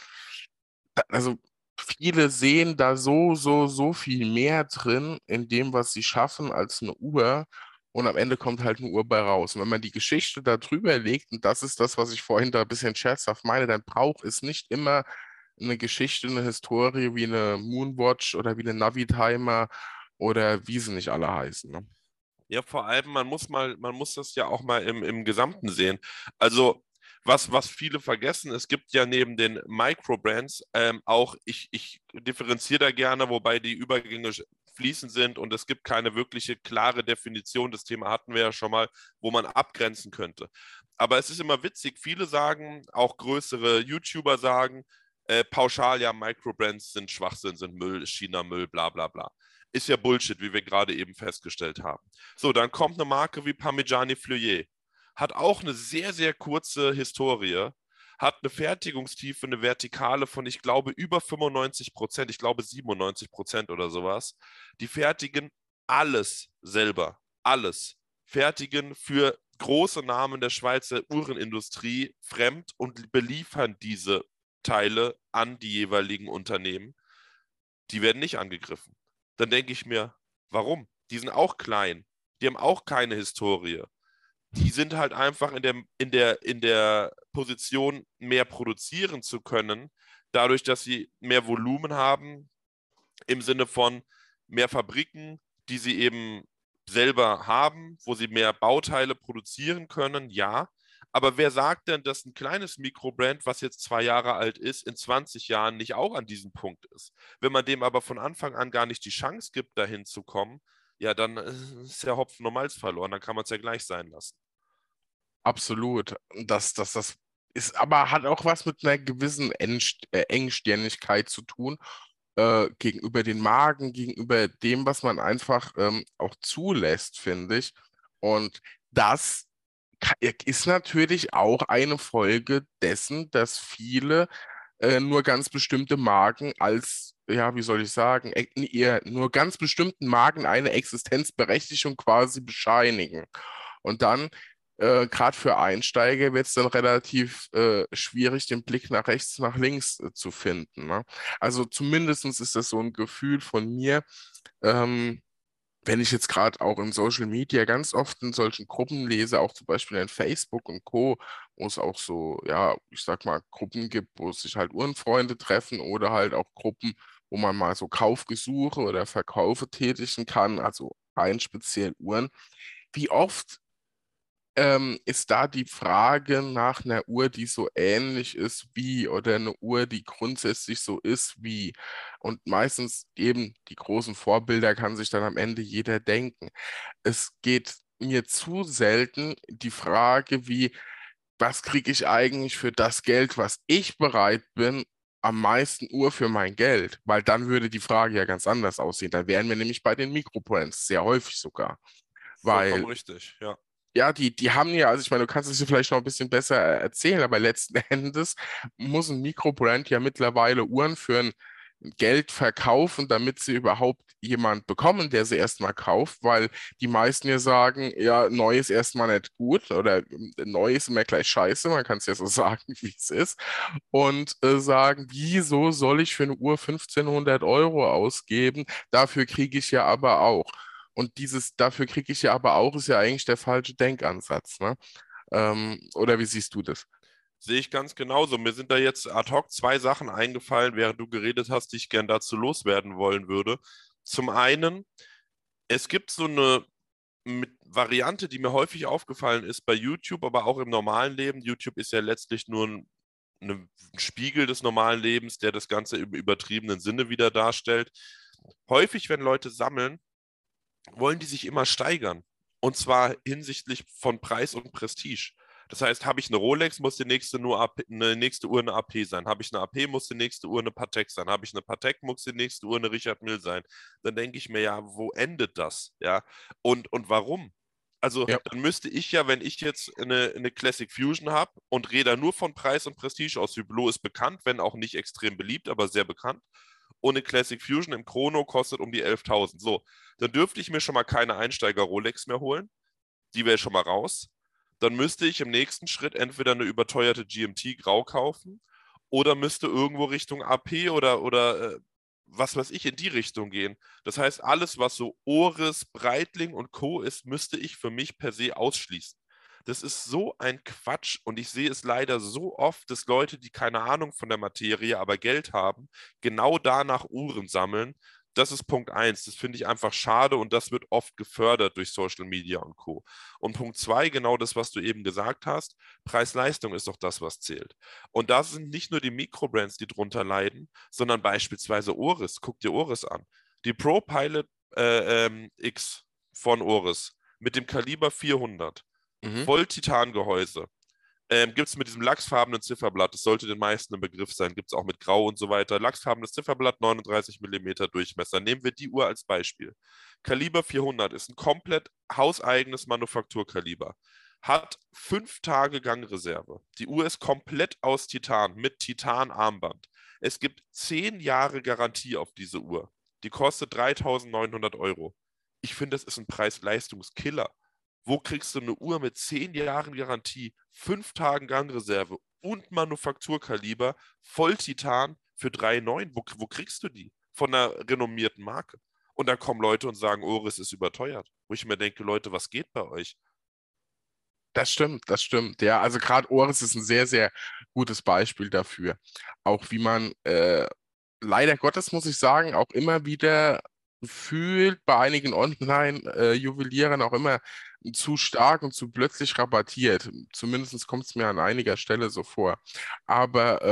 Speaker 1: also viele sehen da so viel mehr drin in dem, was sie schaffen, als eine Uhr. Und am Ende kommt halt eine Uhr bei raus. Und wenn man die Geschichte da drüber legt, und das ist das, was ich vorhin da ein bisschen scherzhaft meine, dann braucht es nicht immer eine Geschichte, eine Historie wie eine Moonwatch oder wie eine Navitimer oder wie sie nicht alle heißen. Ne?
Speaker 2: Ja, vor allem, man muss das ja auch mal im Gesamten sehen. Also, was viele vergessen, es gibt ja neben den Microbrands auch, ich differenziere da gerne, wobei die Übergänge fließend sind und es gibt keine wirkliche klare Definition. Das Thema hatten wir ja schon mal, wo man abgrenzen könnte. Aber es ist immer witzig, viele sagen, auch größere YouTuber sagen, pauschal, ja, Microbrands sind Schwachsinn, sind Müll, China-Müll, bla bla bla. Ist ja Bullshit, wie wir gerade eben festgestellt haben. So, dann kommt eine Marke wie Parmigiani Fleurier. Hat auch eine sehr, sehr kurze Historie. Hat eine Fertigungstiefe, eine Vertikale von, ich glaube, über 95%, ich glaube 97% oder sowas. Die fertigen alles selber. Alles. Fertigen für große Namen der Schweizer Uhrenindustrie fremd und beliefern diese Teile an die jeweiligen Unternehmen. Die werden nicht angegriffen. Dann denke ich mir, warum? Die sind auch klein. Die haben auch keine Historie. Die sind halt einfach in der Position, mehr produzieren zu können, dadurch, dass sie mehr Volumen haben, im Sinne von mehr Fabriken, die sie eben selber haben, wo sie mehr Bauteile produzieren können, ja. Aber wer sagt denn, dass ein kleines Mikrobrand, was jetzt 2 Jahre alt ist, in 20 Jahren nicht auch an diesem Punkt ist? Wenn man dem aber von Anfang an gar nicht die Chance gibt, dahin zu kommen, ja, dann ist der Hopfen und Malz verloren, dann kann man es ja gleich sein lassen.
Speaker 1: Absolut. Das ist aber hat auch was mit einer gewissen Engstirnigkeit zu tun, gegenüber den Marken, gegenüber dem, was man einfach auch zulässt, finde ich. Und das ist natürlich auch eine Folge dessen, dass viele nur ganz bestimmte Marken als, ja, wie soll ich sagen, eher nur ganz bestimmten Marken eine Existenzberechtigung quasi bescheinigen. Und dann, gerade für Einsteiger, wird es dann relativ schwierig, den Blick nach rechts, nach links zu finden. Ne? Also zumindest ist das so ein Gefühl von mir. Ähm, Wenn ich jetzt gerade auch in Social Media ganz oft in solchen Gruppen lese, auch zum Beispiel in Facebook und Co., wo es auch so, ja, ich sag mal, Gruppen gibt, wo sich halt Uhrenfreunde treffen oder halt auch Gruppen, wo man mal so Kaufgesuche oder Verkäufe tätigen kann, also rein speziell Uhren. Wie oft ist da die Frage nach einer Uhr, die so ähnlich ist wie oder eine Uhr, die grundsätzlich so ist wie. Und meistens eben die großen Vorbilder kann sich dann am Ende jeder denken. Es geht mir zu selten die Frage wie, was kriege ich eigentlich für das Geld, was ich bereit bin, am meisten Uhr für mein Geld? Weil dann würde die Frage ja ganz anders aussehen. Da wären wir nämlich bei den Mikrobrands, sehr häufig sogar.
Speaker 2: Vollkommen
Speaker 1: Weil
Speaker 2: richtig, ja.
Speaker 1: ja, die haben ja, also ich meine, du kannst es dir vielleicht noch ein bisschen besser erzählen, aber letzten Endes muss ein Mikrobrand ja mittlerweile Uhren führen. Geld verkaufen, damit sie überhaupt jemand bekommen, der sie erstmal kauft, weil die meisten ja sagen, ja, neu ist erstmal nicht gut oder neu ist immer gleich scheiße, man kann es ja so sagen, wie es ist, und sagen, wieso soll ich für eine Uhr 1500 € ausgeben? Dafür kriege ich ja aber auch. Und dieses dafür kriege ich ja aber auch ist ja eigentlich der falsche Denkansatz, ne? Oder wie siehst du das?
Speaker 2: Sehe ich ganz genauso. Mir sind da jetzt ad hoc zwei Sachen eingefallen, während du geredet hast, die ich gern dazu loswerden wollen würde. Zum einen, es gibt so eine Variante, die mir häufig aufgefallen ist bei YouTube, aber auch im normalen Leben. YouTube ist ja letztlich nur ein Spiegel des normalen Lebens, der das Ganze im übertriebenen Sinne wieder darstellt. Häufig, wenn Leute sammeln, wollen die sich immer steigern. Und zwar hinsichtlich von Preis und Prestige. Das heißt, habe ich eine Rolex, muss die nächste, eine nächste Uhr eine AP sein. Habe ich eine AP, muss die nächste Uhr eine Patek sein. Habe ich eine Patek, muss die nächste Uhr eine Richard Mille sein. Dann denke ich mir ja, wo endet das? Ja, und warum? Also,
Speaker 1: Ja,
Speaker 2: dann müsste ich ja, wenn ich jetzt eine Classic Fusion habe und rede nur von Preis und Prestige aus, Hublot ist bekannt, wenn auch nicht extrem beliebt, aber sehr bekannt. Und eine Classic Fusion im Chrono kostet um die 11.000. So, dann dürfte ich mir schon mal keine Einsteiger-Rolex mehr holen. Die wäre schon mal raus. Dann müsste ich im nächsten Schritt entweder eine überteuerte GMT Grau kaufen oder müsste irgendwo Richtung AP oder was weiß ich in die Richtung gehen. Das heißt, alles, was so Oris, Breitling und Co. ist, müsste ich für mich per se ausschließen. Das ist so ein Quatsch und ich sehe es leider so oft, dass Leute, die keine Ahnung von der Materie, aber Geld haben, genau danach Uhren sammeln. Das ist Punkt eins. Das finde ich einfach schade und das wird oft gefördert durch Social Media und Co. Und Punkt zwei, genau das, was du eben gesagt hast, Preis-Leistung ist doch das, was zählt. Und da sind nicht nur die Mikrobrands, die drunter leiden, sondern beispielsweise Oris. Guck dir Oris an. Die Pro Pilot X von Oris mit dem Kaliber 400,
Speaker 1: mhm.
Speaker 2: Voll-Titan-Gehäuse. Gibt es mit diesem lachsfarbenen Zifferblatt, das sollte den meisten ein Begriff sein, gibt es auch mit Grau und so weiter. Lachsfarbenes Zifferblatt, 39 Millimeter Durchmesser. Nehmen wir die Uhr als Beispiel. Kaliber 400 ist ein komplett hauseigenes Manufakturkaliber. Hat 5 Tage Gangreserve. Die Uhr ist komplett aus Titan mit Titanarmband. Es gibt 10 Jahre Garantie auf diese Uhr. Die kostet 3.900 Euro. Ich finde, das ist ein Preis-Leistungskiller. Wo kriegst du eine Uhr mit 10 Jahren Garantie, 5 Tagen Gangreserve und Manufakturkaliber, Volltitan für 3,9? Wo kriegst du die? Von einer renommierten Marke. Und dann kommen Leute und sagen, Oris ist überteuert. Wo ich mir denke, Leute, was geht bei euch?
Speaker 1: Das stimmt, das stimmt. Ja, also gerade Oris ist ein sehr, sehr gutes Beispiel dafür. Auch wie man, leider Gottes muss ich sagen, auch immer wieder gefühlt bei einigen Online-Juwelieren auch immer zu stark und zu plötzlich rabattiert. Zumindest kommt es mir an einiger Stelle so vor. Aber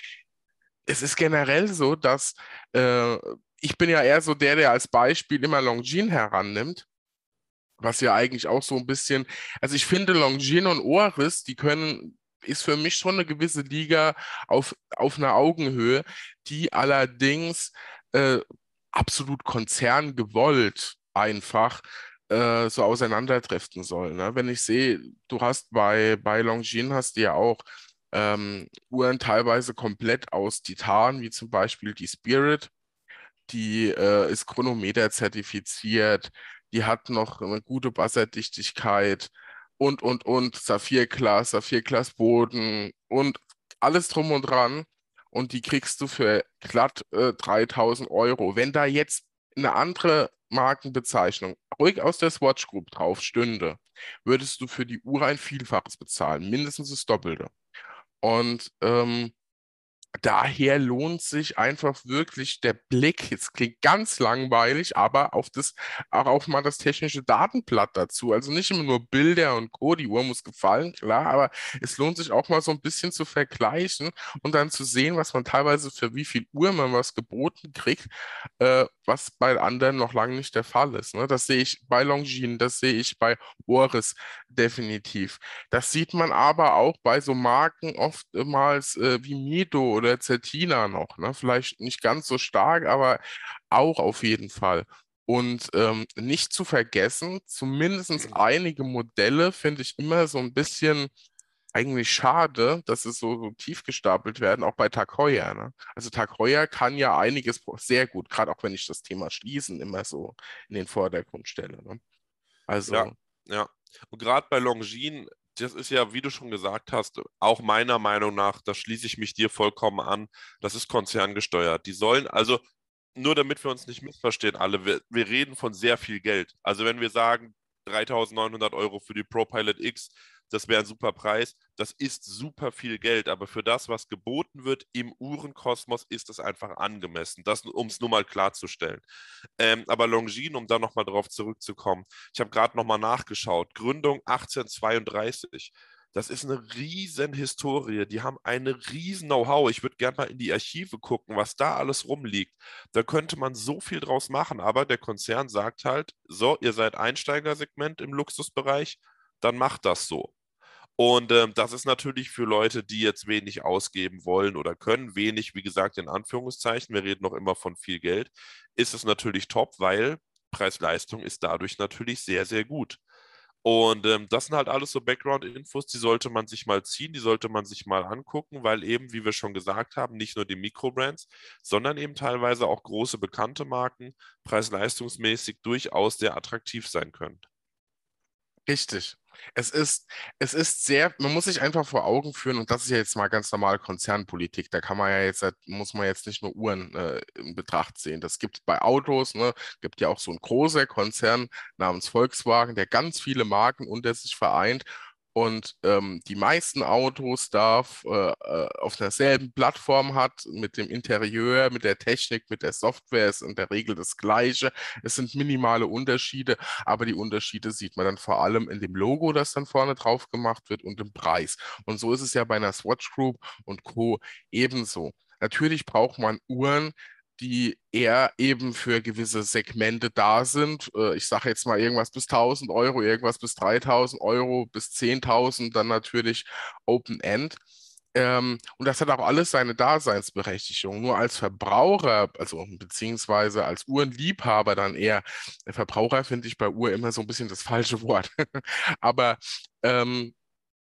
Speaker 1: es ist generell so, dass äh, ich bin ja eher so der als Beispiel immer Longines herannimmt. Was ja eigentlich auch so ein bisschen, also ich finde Longines und Oris, ist für mich schon eine gewisse Liga auf einer Augenhöhe, die allerdings äh, absolut konzerngewollt einfach so auseinanderdriften soll. Ne? Wenn ich sehe, du hast bei Longines hast du ja auch Uhren teilweise komplett aus Titan, wie zum Beispiel die Spirit. Die ist Chronometer zertifiziert, die hat noch eine gute Wasserdichtigkeit und Saphirglas, Saphirglasboden und alles drum und dran. Und die kriegst du für glatt 3.000 Euro. Wenn da jetzt eine andere Markenbezeichnung ruhig aus der Swatch Group drauf stünde, würdest du für die Uhr ein Vielfaches bezahlen, mindestens das Doppelte. Und daher lohnt sich einfach wirklich der Blick. Es klingt ganz langweilig, aber auch auf mal das technische Datenblatt dazu. Also nicht immer nur Bilder und Co. Die Uhr muss gefallen, klar, aber es lohnt sich auch mal so ein bisschen zu vergleichen und dann zu sehen, was man teilweise für wie viel Uhr man was geboten kriegt, was bei anderen noch lange nicht der Fall ist. Ne? Das sehe ich bei Longines, das sehe ich bei Oris definitiv. Das sieht man aber auch bei so Marken oftmals wie Mido oder Certina noch. Ne? Vielleicht nicht ganz so stark, aber auch auf jeden Fall. Und nicht zu vergessen, zumindest einige Modelle finde ich immer so ein bisschen. eigentlich schade, dass es so tief gestapelt werden, auch bei Tag Heuer. Ne? Also Tag Heuer kann ja einiges sehr gut, gerade auch wenn ich das Thema Schließen immer so in den Vordergrund stelle. Ne?
Speaker 2: Ja,
Speaker 1: Also
Speaker 2: ja. Und gerade bei Longines, das ist ja, wie du schon gesagt hast, auch meiner Meinung nach, da schließe ich mich dir vollkommen an, das ist konzerngesteuert. Die sollen, also nur damit wir uns nicht missverstehen, alle, wir reden von sehr viel Geld. Also wenn wir sagen 3.900 € für die ProPilot X, das wäre ein super Preis, das ist super viel Geld, aber für das, was geboten wird im Uhrenkosmos, ist es einfach angemessen. Das, um es nur mal klarzustellen. Aber Longines, um da nochmal drauf zurückzukommen, ich habe gerade nochmal nachgeschaut, Gründung 1832. Das ist eine riesen Historie. Die haben eine riesen Know-how. Ich würde gerne mal in die Archive gucken, was da alles rumliegt. Da könnte man so viel draus machen, aber der Konzern sagt halt, so, ihr seid Einsteigersegment im Luxusbereich, dann macht das so. Und das ist natürlich für Leute, die jetzt wenig ausgeben wollen oder können, wenig, wie gesagt, in Anführungszeichen, wir reden noch immer von viel Geld, ist es natürlich top, weil Preis-Leistung ist dadurch natürlich sehr, sehr gut. Und das sind halt alles so Background-Infos, die sollte man sich mal ziehen, die sollte man sich mal angucken, weil eben, wie wir schon gesagt haben, nicht nur die Mikrobrands, sondern eben teilweise auch große bekannte Marken preis-leistungsmäßig durchaus sehr attraktiv sein können.
Speaker 1: richtig. Es ist, es ist sehr, man muss sich einfach vor Augen führen, und das ist ja jetzt mal ganz normale Konzernpolitik. Da kann man ja jetzt, muss man jetzt nicht nur Uhren in Betracht ziehen. Das gibt es bei Autos, ne, gibt ja auch so einen großer Konzern namens Volkswagen, der ganz viele Marken unter sich vereint. Und die meisten Autos auf derselben Plattform hat, mit dem Interieur, mit der Technik, mit der Software, ist in der Regel das Gleiche. Es sind minimale Unterschiede, aber die Unterschiede sieht man dann vor allem in dem Logo, das dann vorne drauf gemacht wird und im Preis. Und so ist es ja bei einer Swatch Group und Co. ebenso. Natürlich braucht man Uhren, die eher eben für gewisse Segmente da sind. Ich sage jetzt mal irgendwas bis 1.000 €, irgendwas bis 3.000 € bis 10.000, dann natürlich Open End. Und das hat auch alles seine Daseinsberechtigung. Nur als Verbraucher, also beziehungsweise als Uhrenliebhaber dann eher, Verbraucher finde ich bei Uhr immer so ein bisschen das falsche Wort. Aber ähm,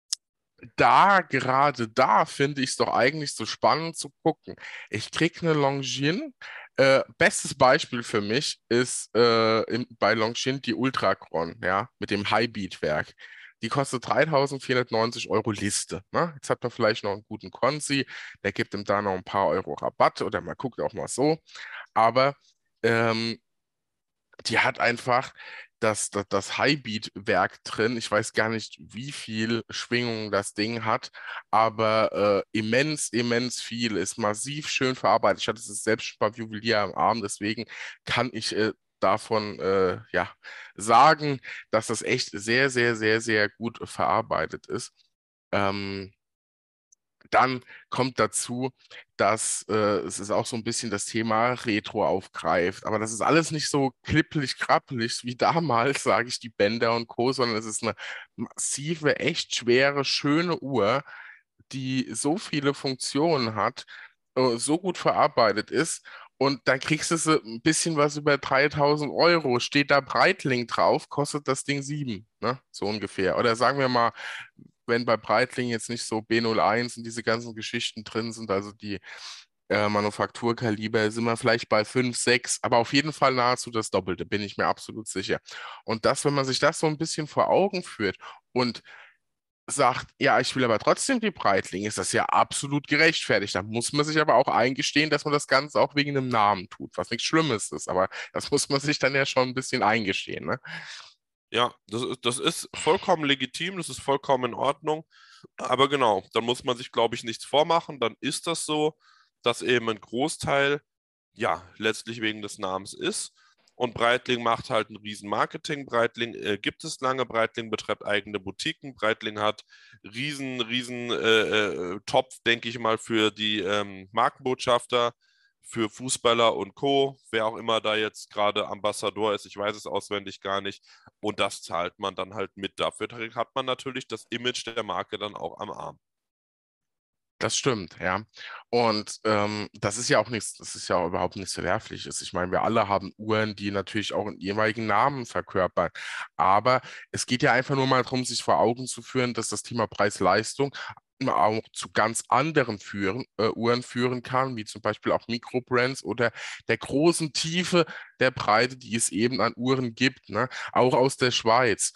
Speaker 1: gerade da finde ich es doch eigentlich so spannend zu gucken. Ich kriege eine Longines. Bestes Beispiel für mich ist bei Longines die Ultrachron, ja, mit dem Highbeat-Werk. Die kostet 3.490 € Liste. Ne? Jetzt hat man vielleicht noch einen guten Konzi, der gibt ihm da noch ein paar Euro Rabatt oder man guckt auch mal so. Aber ähm, die hat einfach das Highbeat-Werk drin. Ich weiß gar nicht, wie viel Schwingung das Ding hat, aber immens, immens viel. Ist massiv schön verarbeitet. Ich hatte es selbst schon beim Juwelier am Arm, deswegen kann ich davon ja, sagen, dass das echt sehr, sehr, sehr, sehr gut verarbeitet ist. Ähm, Dann kommt dazu, dass es ist auch so ein bisschen das Thema Retro aufgreift. Aber das ist alles nicht so klippelig, krappelig wie damals, sage ich, die Bänder und Co., sondern es ist eine massive, echt schwere, schöne Uhr, die so viele Funktionen hat, so gut verarbeitet ist. Und dann kriegst du so ein bisschen was über 3.000 €. Steht da Breitling drauf, kostet das Ding 7, ne? So ungefähr. Oder sagen wir mal, wenn bei Breitling jetzt nicht so B01 und diese ganzen Geschichten drin sind, also die Manufakturkaliber, sind wir vielleicht bei 5, 6, aber auf jeden Fall nahezu das Doppelte, bin ich mir absolut sicher. Und das, wenn man sich das so ein bisschen vor Augen führt und sagt, ja, ich will aber trotzdem die Breitling, ist das ja absolut gerechtfertigt. Da muss man sich aber auch eingestehen, dass man das Ganze auch wegen einem Namen tut, was nichts Schlimmes ist, aber das muss man sich dann ja schon ein bisschen eingestehen, ne?
Speaker 2: Ja, das ist vollkommen legitim, das ist vollkommen in Ordnung. Aber genau, dann muss man sich, glaube ich, nichts vormachen. Dann ist das so, dass eben ein Großteil, ja, letztlich wegen des Namens ist. Und Breitling macht halt ein riesen Marketing. Breitling gibt es lange. Breitling betreibt eigene Boutiquen. Breitling hat riesen Topf, denke ich mal, für die Markenbotschafter, für Fußballer und Co. Wer auch immer da jetzt gerade Ambassador ist, ich weiß es auswendig gar nicht. Und das zahlt man dann halt mit. Dafür hat man natürlich das Image der Marke dann auch am Arm.
Speaker 1: Das stimmt, ja. Und das ist ja auch nichts, das ist ja überhaupt nichts Verwerfliches. Ich meine, wir alle haben Uhren, die natürlich auch einen jeweiligen Namen verkörpern. Aber es geht ja einfach nur mal darum, sich vor Augen zu führen, dass das Thema Preis-Leistung auch zu ganz anderen Uhren führen kann, wie zum Beispiel auch Mikrobrands oder der großen Tiefe der Breite, die es eben an Uhren gibt, ne? Auch aus der Schweiz.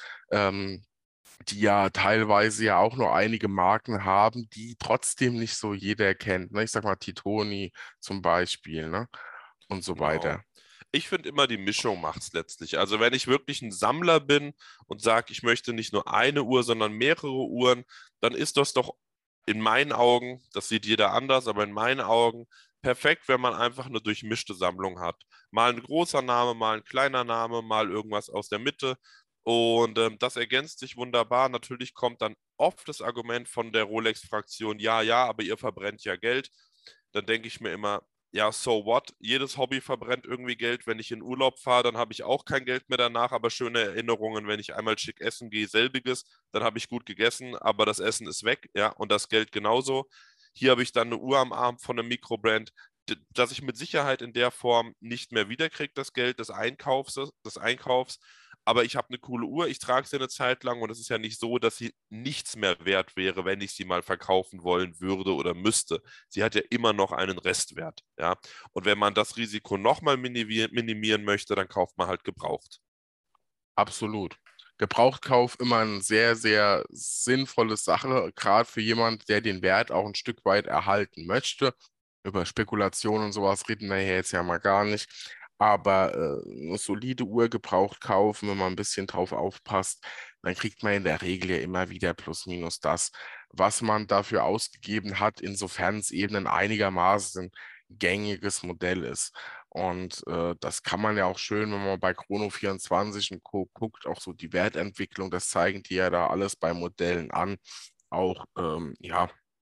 Speaker 1: Die ja teilweise ja auch nur einige Marken haben, die trotzdem nicht so jeder kennt. Ne? Ich sag mal Titoni zum Beispiel, ne? Und so
Speaker 2: Genau.
Speaker 1: weiter.
Speaker 2: Ich finde immer, die Mischung macht es letztlich. Also wenn ich wirklich ein Sammler bin und sage, ich möchte nicht nur eine Uhr, sondern mehrere Uhren, dann ist das doch in meinen Augen, das sieht jeder anders, aber in meinen Augen perfekt, wenn man einfach eine durchmischte Sammlung hat. Mal ein großer Name, mal ein kleiner Name, mal irgendwas aus der Mitte. Und das ergänzt sich wunderbar. Natürlich kommt dann oft das Argument von der Rolex-Fraktion, ja, ja, aber ihr verbrennt ja Geld. Dann denke ich mir immer, ja, so what? Jedes Hobby verbrennt irgendwie Geld. Wenn ich in Urlaub fahre, dann habe ich auch kein Geld mehr danach, aber schöne Erinnerungen, wenn ich einmal schick essen gehe, selbiges, dann habe ich gut gegessen, aber das Essen ist weg, ja, und das Geld genauso. Hier habe ich dann eine Uhr am Arm von einem Mikrobrand, das ich mit Sicherheit in der Form nicht mehr wiederkriege, das Geld des Einkaufs, aber ich habe eine coole Uhr, ich trage sie eine Zeit lang und es ist ja nicht so, dass sie nichts mehr wert wäre, wenn ich sie mal verkaufen wollen würde oder müsste. Sie hat ja immer noch einen Restwert, ja. Und wenn man das Risiko nochmal minimieren möchte, dann kauft man halt gebraucht.
Speaker 1: Absolut. Gebrauchtkauf immer eine sehr, sehr sinnvolle Sache, gerade für jemand, der den Wert auch ein Stück weit erhalten möchte. Über Spekulation und sowas reden wir hier jetzt ja mal gar nicht. Aber eine solide Uhr gebraucht kaufen, wenn man ein bisschen drauf aufpasst, dann kriegt man in der Regel ja immer wieder plus minus das, was man dafür ausgegeben hat, insofern es eben ein einigermaßen gängiges Modell ist. Und das kann man ja auch schön, wenn man bei Chrono24 und Co. guckt, auch so die Wertentwicklung, das zeigen die ja da alles bei Modellen an. Auch, ja,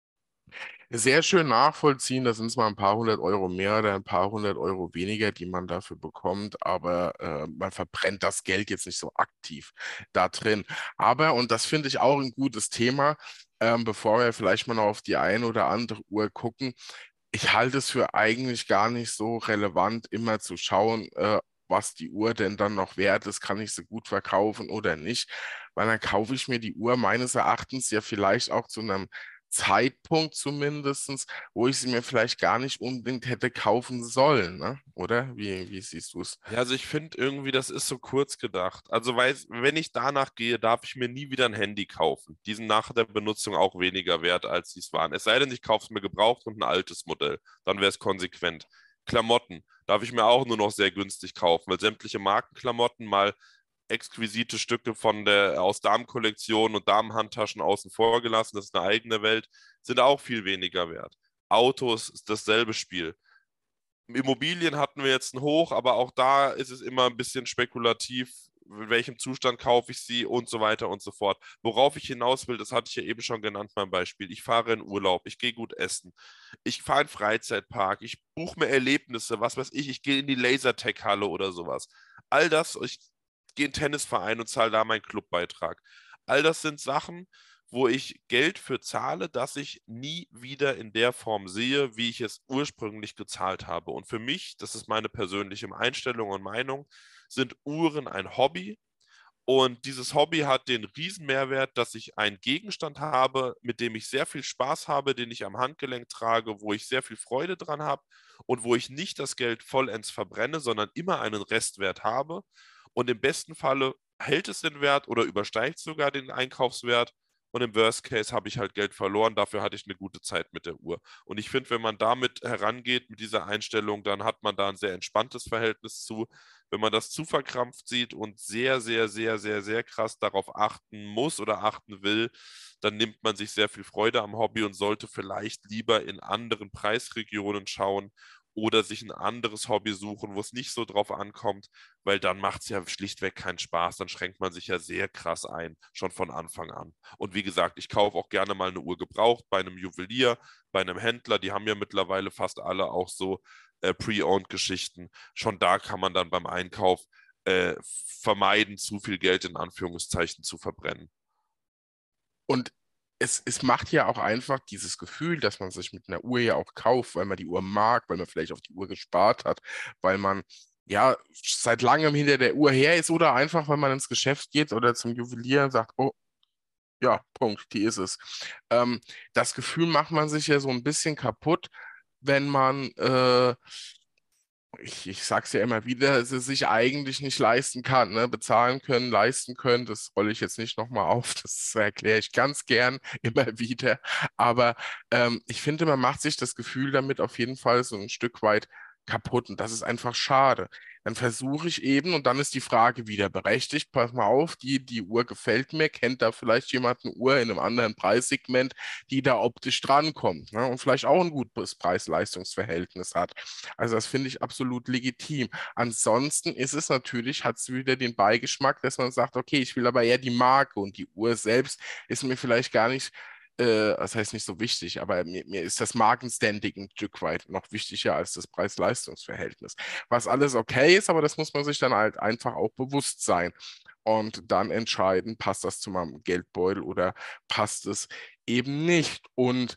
Speaker 1: sehr schön nachvollziehen. Da sind es mal ein paar hundert Euro mehr oder ein paar hundert Euro weniger, die man dafür bekommt. Aber man verbrennt das Geld jetzt nicht so aktiv da drin. Aber, und das finde ich auch ein gutes Thema, bevor wir vielleicht mal noch auf die eine oder andere Uhr gucken, ich halte es für eigentlich gar nicht so relevant, immer zu schauen, was die Uhr denn dann noch wert ist, kann ich sie gut verkaufen oder nicht, weil dann kaufe ich mir die Uhr meines Erachtens ja vielleicht auch zu einem Zeitpunkt zumindestens, wo ich sie mir vielleicht gar nicht unbedingt hätte kaufen sollen, ne? Oder? Wie siehst du es?
Speaker 2: Ja, also ich finde irgendwie, das ist so kurz gedacht. Also wenn ich danach gehe, darf ich mir nie wieder ein Handy kaufen. Die sind nach der Benutzung auch weniger wert, als sie es waren. Es sei denn, ich kaufe es mir gebraucht und ein altes Modell. Dann wäre es konsequent. Klamotten darf ich mir auch nur noch sehr günstig kaufen, weil sämtliche Markenklamotten mal exquisite Stücke aus Damenkollektionen und Damenhandtaschen außen vor gelassen, das ist eine eigene Welt, sind auch viel weniger wert. Autos ist dasselbe Spiel. Immobilien hatten wir jetzt einen Hoch, aber auch da ist es immer ein bisschen spekulativ, in welchem Zustand kaufe ich sie und so weiter und so fort. Worauf ich hinaus will, das hatte ich ja eben schon genannt, mein Beispiel. Ich fahre in Urlaub, ich gehe gut essen, ich fahre in den Freizeitpark, ich buche mir Erlebnisse, was weiß ich gehe in die Lasertech-Halle oder sowas. All das, ich gehe in den Tennisverein und zahle da meinen Clubbeitrag. All das sind Sachen, wo ich Geld für zahle, das ich nie wieder in der Form sehe, wie ich es ursprünglich gezahlt habe. Und für mich, das ist meine persönliche Einstellung und Meinung, sind Uhren ein Hobby. Und dieses Hobby hat den riesen Mehrwert, dass ich einen Gegenstand habe, mit dem ich sehr viel Spaß habe, den ich am Handgelenk trage, wo ich sehr viel Freude dran habe und wo ich nicht das Geld vollends verbrenne, sondern immer einen Restwert habe. Und im besten Falle hält es den Wert oder übersteigt sogar den Einkaufswert. Und im Worst Case habe ich halt Geld verloren. Dafür hatte ich eine gute Zeit mit der Uhr. Und ich finde, wenn man damit herangeht, mit dieser Einstellung, dann hat man da ein sehr entspanntes Verhältnis zu. Wenn man das zu verkrampft sieht und sehr, sehr, sehr, sehr, sehr krass darauf achten muss oder achten will, dann nimmt man sich sehr viel Freude am Hobby und sollte vielleicht lieber in anderen Preisregionen schauen oder sich ein anderes Hobby suchen, wo es nicht so drauf ankommt, weil dann macht es ja schlichtweg keinen Spaß. Dann schränkt man sich ja sehr krass ein, schon von Anfang an. Und wie gesagt, ich kaufe auch gerne mal eine Uhr gebraucht bei einem Juwelier, bei einem Händler. Die haben ja mittlerweile fast alle auch so Pre-Owned-Geschichten. Schon da kann man dann beim Einkauf äh, vermeiden, zu viel Geld in Anführungszeichen zu verbrennen.
Speaker 1: Und es macht ja auch einfach dieses Gefühl, dass man sich mit einer Uhr ja auch kauft, weil man die Uhr mag, weil man vielleicht auf die Uhr gespart hat, weil man ja seit langem hinter der Uhr her ist oder einfach, weil man ins Geschäft geht oder zum Juwelier und sagt, oh, ja, Punkt, die ist es. Ähm, Das Gefühl macht man sich ja so ein bisschen kaputt, wenn man ich sag's ja immer wieder, sie sich eigentlich nicht leisten kann, ne? Bezahlen können, leisten können, das rolle ich jetzt nicht nochmal auf, das erkläre ich ganz gern immer wieder. Aber ich finde, man macht sich das Gefühl damit auf jeden Fall so ein Stück weit kaputt und das ist einfach schade. Dann versuche ich eben, und dann ist die Frage wieder berechtigt, pass mal auf, die Uhr gefällt mir, kennt da vielleicht jemand eine Uhr in einem anderen Preissegment, die da optisch drankommt, ne? Und vielleicht auch ein gutes Preis-Leistungs-Verhältnis hat. Also das finde ich absolut legitim. Ansonsten ist es natürlich, hat es wieder den Beigeschmack, dass man sagt, okay, ich will aber eher die Marke und die Uhr selbst ist mir vielleicht gar nicht, das heißt nicht so wichtig, aber mir ist das Markenstanding ein Stück weit noch wichtiger als das Preis-Leistungs-Verhältnis. Was alles okay ist, aber das muss man sich dann halt einfach auch bewusst sein und dann entscheiden, passt das zu meinem Geldbeutel oder passt es eben nicht. Und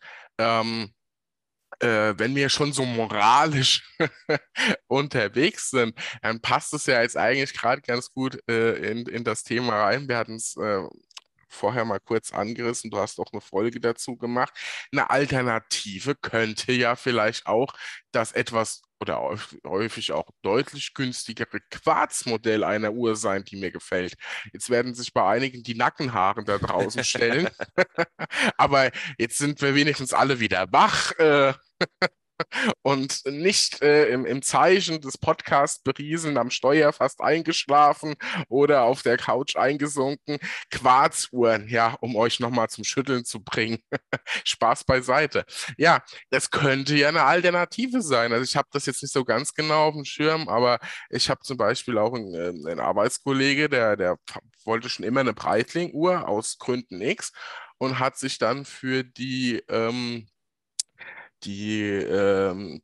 Speaker 1: wenn wir schon so moralisch unterwegs sind, dann passt es ja jetzt eigentlich gerade ganz gut in das Thema rein. Wir hatten es vorher mal kurz angerissen, du hast auch eine Folge dazu gemacht. Eine Alternative könnte ja vielleicht auch das etwas oder häufig auch deutlich günstigere Quarzmodell einer Uhr sein, die mir gefällt. Jetzt werden sich bei einigen die Nackenhaare da draußen stellen, aber jetzt sind wir wenigstens alle wieder wach. Und nicht im Zeichen des Podcasts berieseln, am Steuer fast eingeschlafen oder auf der Couch eingesunken. Quarzuhren, ja, um euch nochmal zum Schütteln zu bringen. Spaß beiseite. Ja, das könnte ja eine Alternative sein. Also ich habe das jetzt nicht so ganz genau auf dem Schirm, aber ich habe zum Beispiel auch einen Arbeitskollege, der wollte schon immer eine Breitling-Uhr aus Gründen X und hat sich dann für die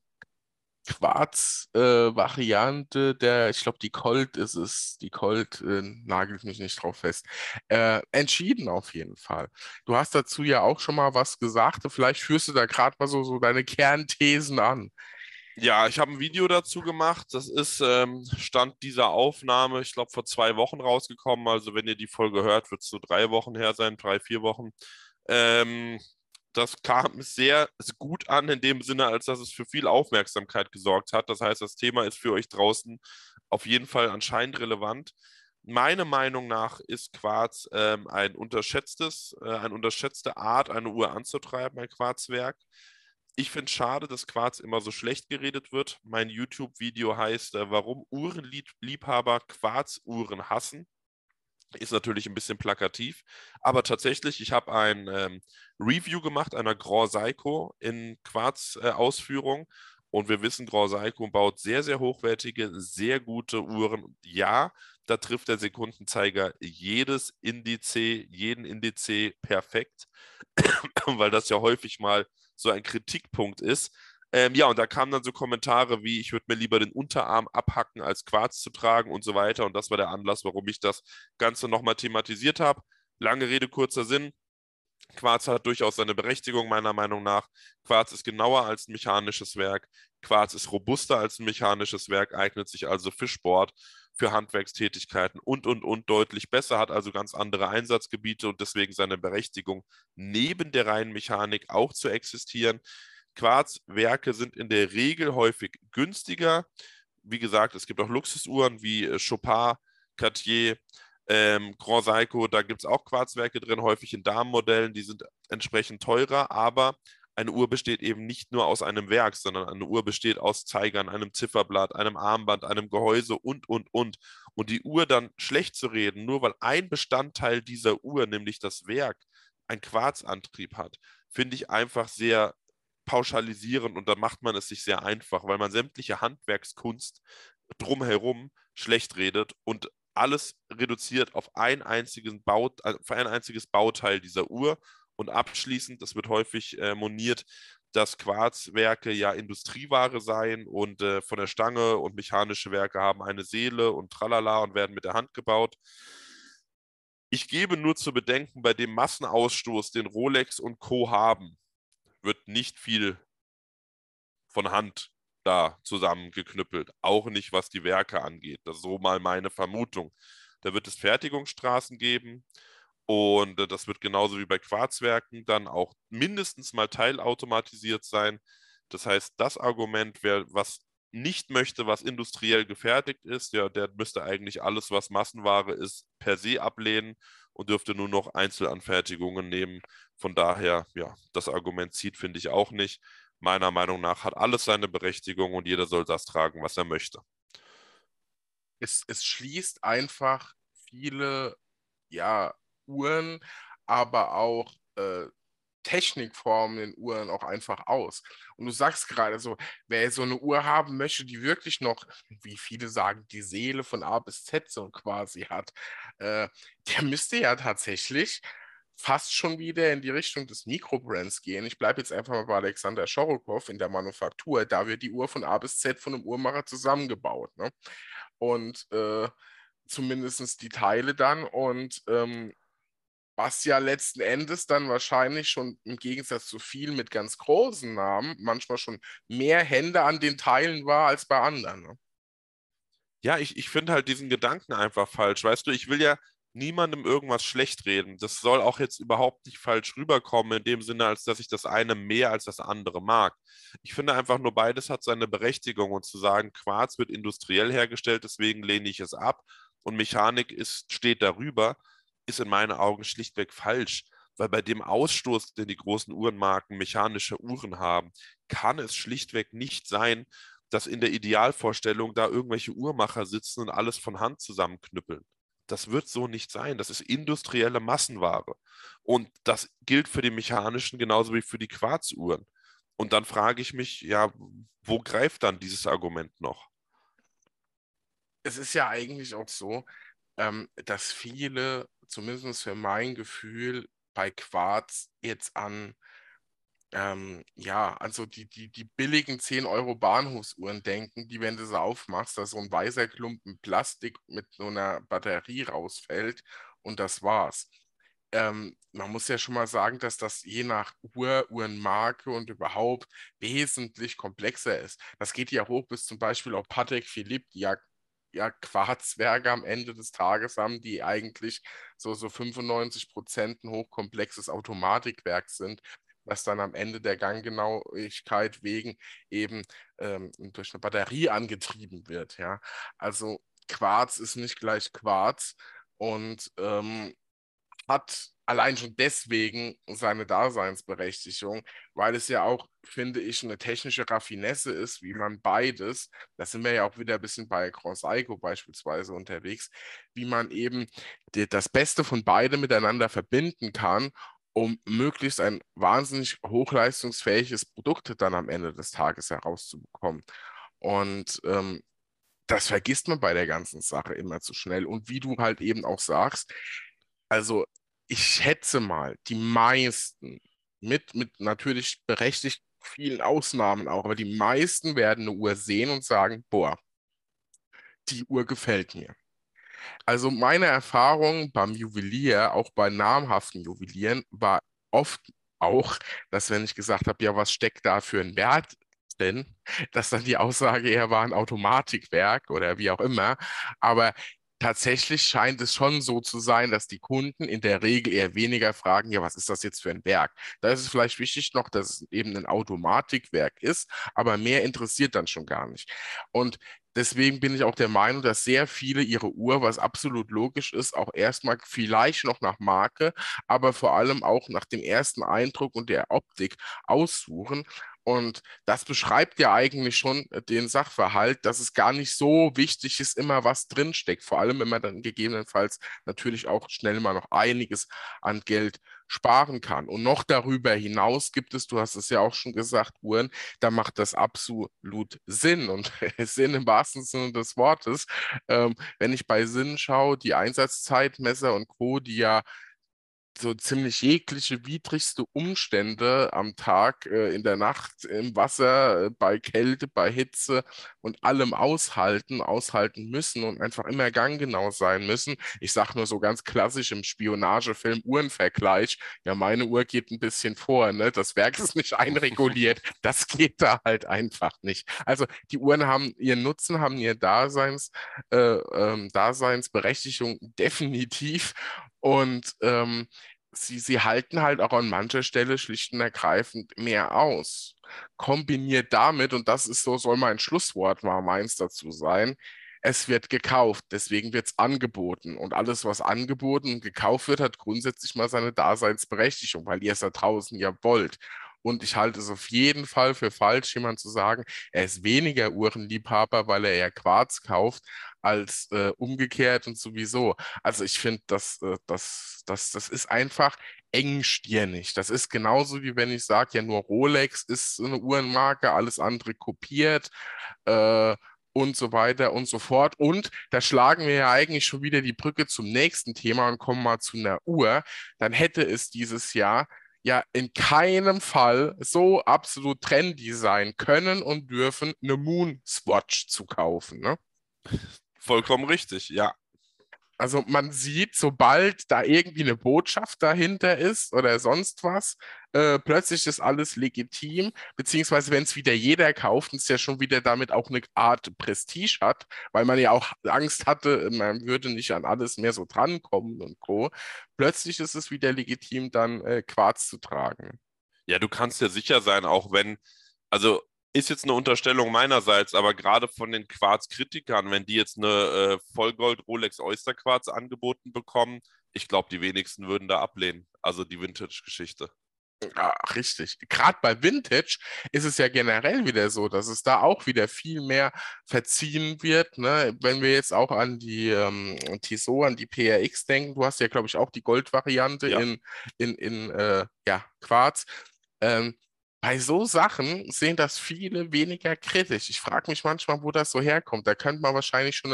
Speaker 1: Quarz-Variante ich glaube, die Colt ist es, die Colt, nagelt mich nicht drauf fest, entschieden auf jeden Fall. Du hast dazu ja auch schon mal was gesagt, vielleicht führst du da gerade mal so deine Kernthesen an.
Speaker 2: Ja, ich habe ein Video dazu gemacht. Das ist Stand dieser Aufnahme, ich glaube, vor 2 Wochen rausgekommen. Also wenn ihr die Folge hört, wird es so 3 Wochen her sein, 3, 4 Wochen. Ähm, Das kam sehr gut an in dem Sinne, als dass es für viel Aufmerksamkeit gesorgt hat. Das heißt, das Thema ist für euch draußen auf jeden Fall anscheinend relevant. Meiner Meinung nach ist Quarz eine unterschätzte Art, eine Uhr anzutreiben, ein Quarzwerk. Ich finde es schade, dass Quarz immer so schlecht geredet wird. Mein YouTube-Video heißt, warum Uhrenliebhaber Quarzuhren hassen. Ist natürlich ein bisschen plakativ, aber tatsächlich, ich habe ein Review gemacht einer Grand Seiko in Quarz-Ausführung und wir wissen, Grand Seiko baut sehr, sehr hochwertige, sehr gute Uhren. Ja, da trifft der Sekundenzeiger jeden Indiz perfekt, weil das ja häufig mal so ein Kritikpunkt ist. Ja, und da kamen dann so Kommentare wie, ich würde mir lieber den Unterarm abhacken, als Quarz zu tragen und so weiter. Und das war der Anlass, warum ich das Ganze nochmal thematisiert habe. Lange Rede, kurzer Sinn. Quarz hat durchaus seine Berechtigung, meiner Meinung nach. Quarz ist genauer als ein mechanisches Werk. Quarz ist robuster als ein mechanisches Werk, eignet sich also für Sport, für Handwerkstätigkeiten und deutlich besser, hat also ganz andere Einsatzgebiete und deswegen seine Berechtigung, neben der reinen Mechanik auch zu existieren. Quarzwerke sind in der Regel häufig günstiger. Wie gesagt, es gibt auch Luxusuhren wie Chopard, Cartier, Grand Seiko, da gibt es auch Quarzwerke drin, häufig in Damenmodellen, die sind entsprechend teurer, aber eine Uhr besteht eben nicht nur aus einem Werk, sondern eine Uhr besteht aus Zeigern, einem Zifferblatt, einem Armband, einem Gehäuse und. Und die Uhr dann schlecht zu reden, nur weil ein Bestandteil dieser Uhr, nämlich das Werk, ein Quarzantrieb hat, finde ich einfach sehr pauschalisierend und da macht man es sich sehr einfach, weil man sämtliche Handwerkskunst drumherum schlecht redet und alles reduziert auf ein einziges Bauteil dieser Uhr. Und abschließend, das wird häufig moniert, dass Quarzwerke ja Industrieware seien und von der Stange und mechanische Werke haben eine Seele und tralala und werden mit der Hand gebaut. Ich gebe nur zu bedenken, bei dem Massenausstoß, den Rolex und Co. haben, wird nicht viel von Hand da zusammengeknüppelt. Auch nicht, was die Werke angeht. Das ist so mal meine Vermutung. Da wird es Fertigungsstraßen geben und das wird genauso wie bei Quarzwerken dann auch mindestens mal teilautomatisiert sein. Das heißt, das Argument, wer was nicht möchte, was industriell gefertigt ist, ja, der müsste eigentlich alles, was Massenware ist, per se ablehnen und dürfte nur noch Einzelanfertigungen nehmen. Von daher, ja, das Argument zieht, finde ich auch nicht. Meiner Meinung nach hat alles seine Berechtigung und jeder soll das tragen, was er möchte.
Speaker 1: Es schließt einfach viele, ja, Uhren, aber auch Technikformen in Uhren auch einfach aus. Und du sagst gerade so, wer so eine Uhr haben möchte, die wirklich noch, wie viele sagen, die Seele von A bis Z so quasi hat, äh, der müsste ja tatsächlich fast schon wieder in die Richtung des Mikrobrands gehen. Ich bleibe jetzt einfach mal bei Alexander Schorokow in der Manufaktur. Da wird die Uhr von A bis Z von einem Uhrmacher zusammengebaut. Ne? Und zumindest die Teile dann. Und was ja letzten Endes dann wahrscheinlich schon im Gegensatz zu vielen mit ganz großen Namen manchmal schon mehr Hände an den Teilen war als bei anderen. Ne?
Speaker 2: Ja, ich finde halt diesen Gedanken einfach falsch. Weißt du, ich will ja niemandem irgendwas schlecht reden. Das soll auch jetzt überhaupt nicht falsch rüberkommen, in dem Sinne, als dass ich das eine mehr als das andere mag. Ich finde einfach nur, beides hat seine Berechtigung und zu sagen, Quarz wird industriell hergestellt, deswegen lehne ich es ab und Mechanik steht darüber, ist in meinen Augen schlichtweg falsch. Weil bei dem Ausstoß, den die großen Uhrenmarken mechanische Uhren haben, kann es schlichtweg nicht sein, dass in der Idealvorstellung da irgendwelche Uhrmacher sitzen und alles von Hand zusammenknüppeln. Das wird so nicht sein. Das ist industrielle Massenware. Und das gilt für die mechanischen genauso wie für die Quarzuhren. Und dann frage ich mich, ja, wo greift dann dieses Argument noch?
Speaker 1: Es ist ja eigentlich auch so, dass viele, zumindest für mein Gefühl, bei Quarz jetzt an ja, also die billigen 10 Euro Bahnhofsuhren denken, die, wenn du sie aufmachst, da so ein weißer Klumpen Plastik mit so einer Batterie rausfällt und das war's. Man muss ja schon mal sagen, dass das je nach Uhr, Uhrenmarke und überhaupt wesentlich komplexer ist. Das geht ja hoch bis zum Beispiel auch Patek Philippe, die ja Quarzwerke am Ende des Tages haben, die eigentlich so 95% ein hochkomplexes Automatikwerk sind, was dann am Ende der Ganggenauigkeit wegen eben durch eine Batterie angetrieben wird. Ja? Also Quarz ist nicht gleich Quarz und hat allein schon deswegen seine Daseinsberechtigung, weil es ja auch, finde ich, eine technische Raffinesse ist, wie man beides, da sind wir ja auch wieder ein bisschen bei Grand Seiko beispielsweise unterwegs, wie man eben das Beste von beidem miteinander verbinden kann, um möglichst ein wahnsinnig hochleistungsfähiges Produkt dann am Ende des Tages herauszubekommen. Und das vergisst man bei der ganzen Sache immer zu schnell. Und wie du halt eben auch sagst, also ich schätze mal, die meisten, mit natürlich berechtigt vielen Ausnahmen auch, aber die meisten werden eine Uhr sehen und sagen, boah, die Uhr gefällt mir. Also meine Erfahrung beim Juwelier, auch bei namhaften Juwelieren, war oft auch, dass wenn ich gesagt habe, ja, was steckt da für ein Wert drin, dass dann die Aussage eher war ein Automatikwerk oder wie auch immer. Aber tatsächlich scheint es schon so zu sein, dass die Kunden in der Regel eher weniger fragen, ja, was ist das jetzt für ein Werk? Da ist es vielleicht wichtig noch, dass es eben ein Automatikwerk ist, aber mehr interessiert dann schon gar nicht. Und deswegen bin ich auch der Meinung, dass sehr viele ihre Uhr, was absolut logisch ist, auch erstmal vielleicht noch nach Marke, aber vor allem auch nach dem ersten Eindruck und der Optik aussuchen. Und das beschreibt ja eigentlich schon den Sachverhalt, dass es gar nicht so wichtig ist, immer was drinsteckt. Vor allem, wenn man dann gegebenenfalls natürlich auch schnell mal noch einiges an Geld sparen kann. Und noch darüber hinaus gibt es, du hast es ja auch schon gesagt, Uhren, da macht das absolut Sinn und Sinn im wahrsten Sinne des Wortes. Wenn ich bei Sinn schaue, die Einsatzzeitmesser und Co., die ja so ziemlich jegliche widrigste Umstände am Tag, in der Nacht, im Wasser, bei Kälte, bei Hitze und allem aushalten müssen und einfach immer ganggenau sein müssen. Ich sage nur so ganz klassisch im Spionagefilm Uhrenvergleich, ja, meine Uhr geht ein bisschen vor, ne? Das Werk ist nicht einreguliert. Das geht da halt einfach nicht. Also die Uhren haben ihren Nutzen, haben ihre Daseinsberechtigung definitiv. Und sie halten halt auch an mancher Stelle schlicht und ergreifend mehr aus. Kombiniert damit, und das ist so, soll mein Schlusswort mal meins dazu sein, es wird gekauft, deswegen wird es angeboten. Und alles, was angeboten und gekauft wird, hat grundsätzlich mal seine Daseinsberechtigung, weil ihr es da draußen ja wollt. Und ich halte es auf jeden Fall für falsch, jemand zu sagen, er ist weniger Uhrenliebhaber, weil er eher Quarz kauft, als umgekehrt und sowieso. Also ich finde, das ist einfach engstirnig. Das ist genauso wie wenn ich sage, ja, nur Rolex ist eine Uhrenmarke, alles andere kopiert. Äh, und so weiter und so fort. Und da schlagen wir ja eigentlich schon wieder die Brücke zum nächsten Thema und kommen mal zu einer Uhr. Dann hätte es dieses Jahr ja in keinem Fall so absolut trendy sein können und dürfen, eine Moon Swatch zu kaufen, ne?
Speaker 2: Vollkommen richtig, ja.
Speaker 1: Also man sieht, sobald da irgendwie eine Botschaft dahinter ist oder sonst was, plötzlich ist alles legitim, beziehungsweise wenn es wieder jeder kauft und es ja schon wieder damit auch eine Art Prestige hat, weil man ja auch Angst hatte, man würde nicht an alles mehr so drankommen und Co. Plötzlich ist es wieder legitim, dann Quarz zu tragen.
Speaker 2: Ja, du kannst ja sicher sein, auch wenn, also ist jetzt eine Unterstellung meinerseits, aber gerade von den Quarz-Kritikern, wenn die jetzt eine Vollgold Rolex Oyster Quarz angeboten bekommen, ich glaube, die wenigsten würden da ablehnen. Also die Vintage-Geschichte.
Speaker 1: Ja, richtig. Gerade bei Vintage ist es ja generell wieder so, dass es da auch wieder viel mehr verziehen wird. Ne? Wenn wir jetzt auch an die Tissot, an die PRX denken, du hast ja, glaube ich, auch die Goldvariante
Speaker 2: Ja,
Speaker 1: in ja, Quarz. Ähm, Bei so Sachen sehen das viele weniger kritisch. Ich frage mich manchmal, wo das so herkommt. Da könnte man wahrscheinlich schon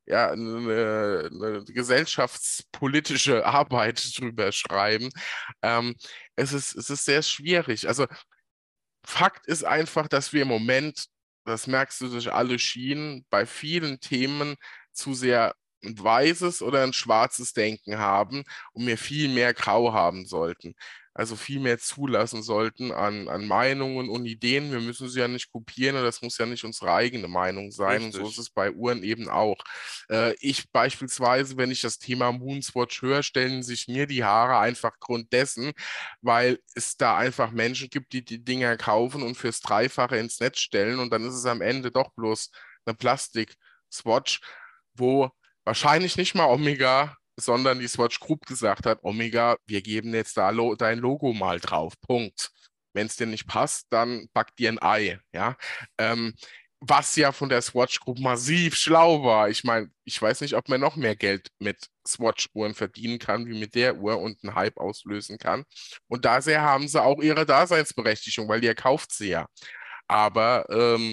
Speaker 1: eine gesellschaftspolitische Arbeit drüber schreiben. Ähm, es ist sehr schwierig. Also Fakt ist einfach, dass wir im Moment, das merkst du durch alle Schienen, bei vielen Themen zu sehr ein weißes oder ein schwarzes Denken haben und wir viel mehr Grau haben sollten. Also viel mehr zulassen sollten an Meinungen und Ideen. Wir müssen sie ja nicht kopieren oder das muss ja nicht unsere eigene Meinung sein. Und so ist
Speaker 2: richtig.
Speaker 1: es bei Uhren eben auch. Ich beispielsweise, wenn ich das Thema Moonswatch höre, stellen sich mir die Haare einfach Grund dessen, weil es da einfach Menschen gibt, die die Dinger kaufen und fürs Dreifache ins Netz stellen und dann ist es am Ende doch bloß eine Plastik-Swatch, wo wahrscheinlich nicht mal Omega, sondern die Swatch Group gesagt hat, Omega, wir geben jetzt da dein Logo mal drauf, Punkt. Wenn es dir nicht passt, dann back dir ein Ei, ja. Ähm, Was ja von der Swatch Group massiv schlau war. Ich meine, ich weiß nicht, ob man noch mehr Geld mit Swatch-Uhren verdienen kann, wie mit der Uhr und einen Hype auslösen kann. Und daher haben sie auch ihre Daseinsberechtigung, weil ihr kauft sie ja. Aber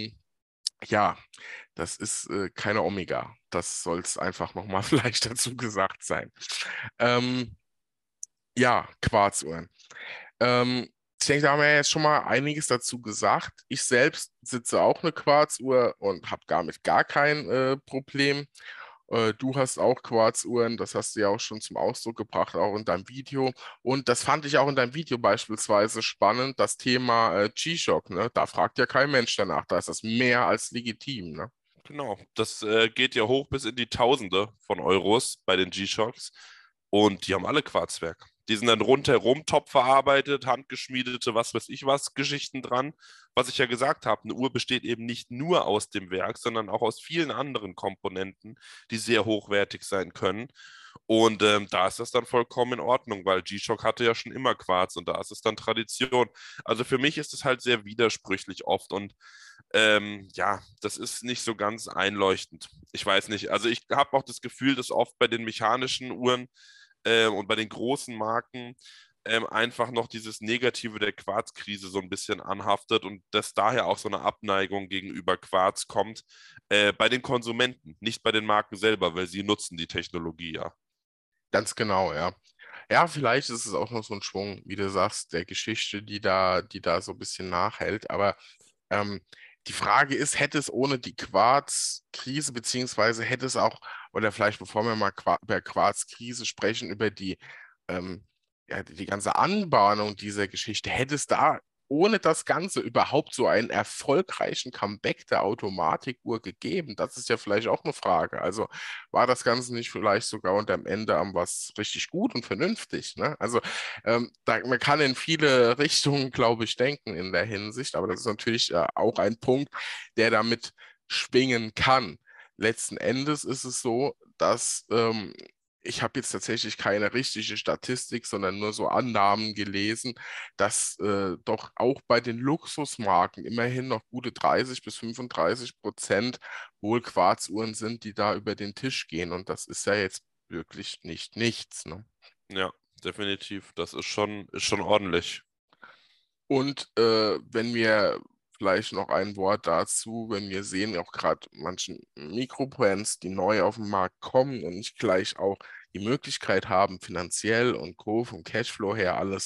Speaker 1: ja, das ist keine Omega. Das soll es einfach nochmal vielleicht dazu gesagt sein. Ähm, ja, Quarzuhren. Ähm, Ich denke, da haben wir ja jetzt schon mal einiges dazu gesagt. Ich selbst sitze auch eine Quarzuhr und habe damit gar kein Problem. Du hast auch Quarzuhren, das hast du ja auch schon zum Ausdruck gebracht, auch in deinem Video. Und das fand ich auch in deinem Video beispielsweise spannend, das Thema G-Shock, ne? Da fragt ja kein Mensch danach, da ist das mehr als legitim, ne?
Speaker 2: Genau, das geht ja hoch bis in die Tausende von Euros bei den G-Shocks und die haben alle Quarzwerk. Die sind dann rundherum top verarbeitet, handgeschmiedete, was weiß ich was, Geschichten dran. Was ich ja gesagt habe, eine Uhr besteht eben nicht nur aus dem Werk, sondern auch aus vielen anderen Komponenten, die sehr hochwertig sein können. Und da ist das dann vollkommen in Ordnung, weil G-Shock hatte ja schon immer Quarz und da ist es dann Tradition. Also für mich ist es halt sehr widersprüchlich oft und ja, das ist nicht so ganz einleuchtend. Ich weiß nicht. Also ich habe auch das Gefühl, dass oft bei den mechanischen Uhren und bei den großen Marken einfach noch dieses Negative der Quarzkrise so ein bisschen anhaftet und dass daher auch so eine Abneigung gegenüber Quarz kommt bei den Konsumenten, nicht bei den Marken selber, weil sie nutzen die Technologie ja.
Speaker 1: Ganz genau, ja. Ja, vielleicht ist es auch noch so ein Schwung, wie du sagst, der Geschichte, die da so ein bisschen nachhält. Aber ähm, die Frage ist, hätte es ohne die Quarz-Krise, beziehungsweise hätte es auch, oder vielleicht bevor wir mal über Quarz-Krise sprechen, über ähm, ja, die ganze Anbahnung dieser Geschichte, hätte es da ohne das Ganze überhaupt so einen erfolgreichen Comeback der Automatikuhr gegeben? Das ist ja vielleicht auch eine Frage. Also war das Ganze nicht vielleicht sogar unterm Ende am was richtig gut und vernünftig, ne? Also man kann in viele Richtungen, glaube ich, denken in der Hinsicht, aber das ist natürlich auch ein Punkt, der damit schwingen kann. Letzten Endes ist es so, dass ich habe jetzt tatsächlich keine richtige Statistik, sondern nur so Annahmen gelesen, dass doch auch bei den Luxusmarken immerhin noch gute 30 bis 35% wohl Quarzuhren sind, die da über den Tisch gehen. Und das ist ja jetzt wirklich nicht nichts, ne?
Speaker 2: Ja, definitiv. Das ist schon ordentlich.
Speaker 1: Und wenn wir vielleicht noch ein Wort dazu, wenn wir sehen, auch gerade manchen Mikrobrands, die neu auf den Markt kommen und nicht gleich auch die Möglichkeit haben, finanziell und Co. vom Cashflow her alles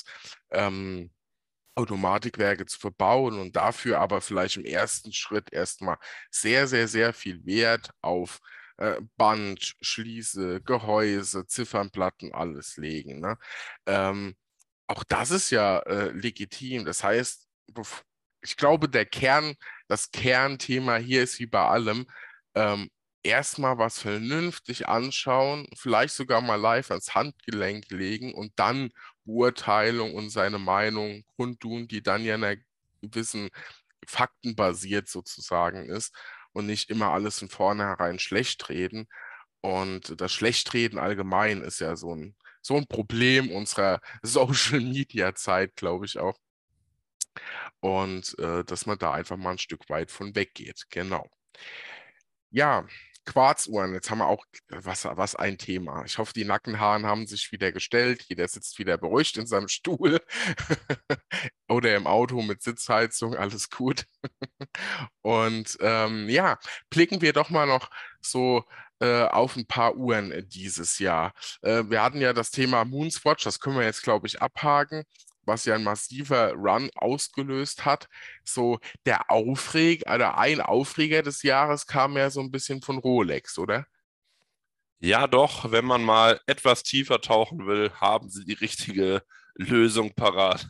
Speaker 1: Automatikwerke zu verbauen und dafür aber vielleicht im ersten Schritt erstmal sehr, sehr, sehr viel Wert auf Band, Schließe, Gehäuse, Ziffernplatten, alles legen. Ne? Ähm, auch das ist ja legitim. Das heißt, ich glaube, das Kernthema hier ist wie bei allem, ähm, erstmal was vernünftig anschauen, vielleicht sogar mal live ans Handgelenk legen und dann Beurteilung und seine Meinung kundtun, die dann ja einer gewissen faktenbasiert sozusagen ist und nicht immer alles von vornherein schlecht reden. Und das Schlechtreden allgemein ist ja so ein Problem unserer Social Media Zeit, glaube ich auch. Und dass man da einfach mal ein Stück weit von weggeht. Genau. Ja, Quarzuhren, jetzt haben wir auch was ein Thema. Ich hoffe, die Nackenhaaren haben sich wieder gestellt. Jeder sitzt wieder beruhigt in seinem Stuhl oder im Auto mit Sitzheizung, alles gut. Und ja, blicken wir doch mal noch so auf ein paar Uhren dieses Jahr. Wir hatten ja das Thema Moonswatch, das können wir jetzt, glaube ich, abhaken, was ja ein massiver Run ausgelöst hat. So der Aufreger, oder ein Aufreger des Jahres kam ja so ein bisschen von Rolex, oder?
Speaker 2: Ja, doch, wenn man mal etwas tiefer tauchen will, haben sie die richtige Lösung parat.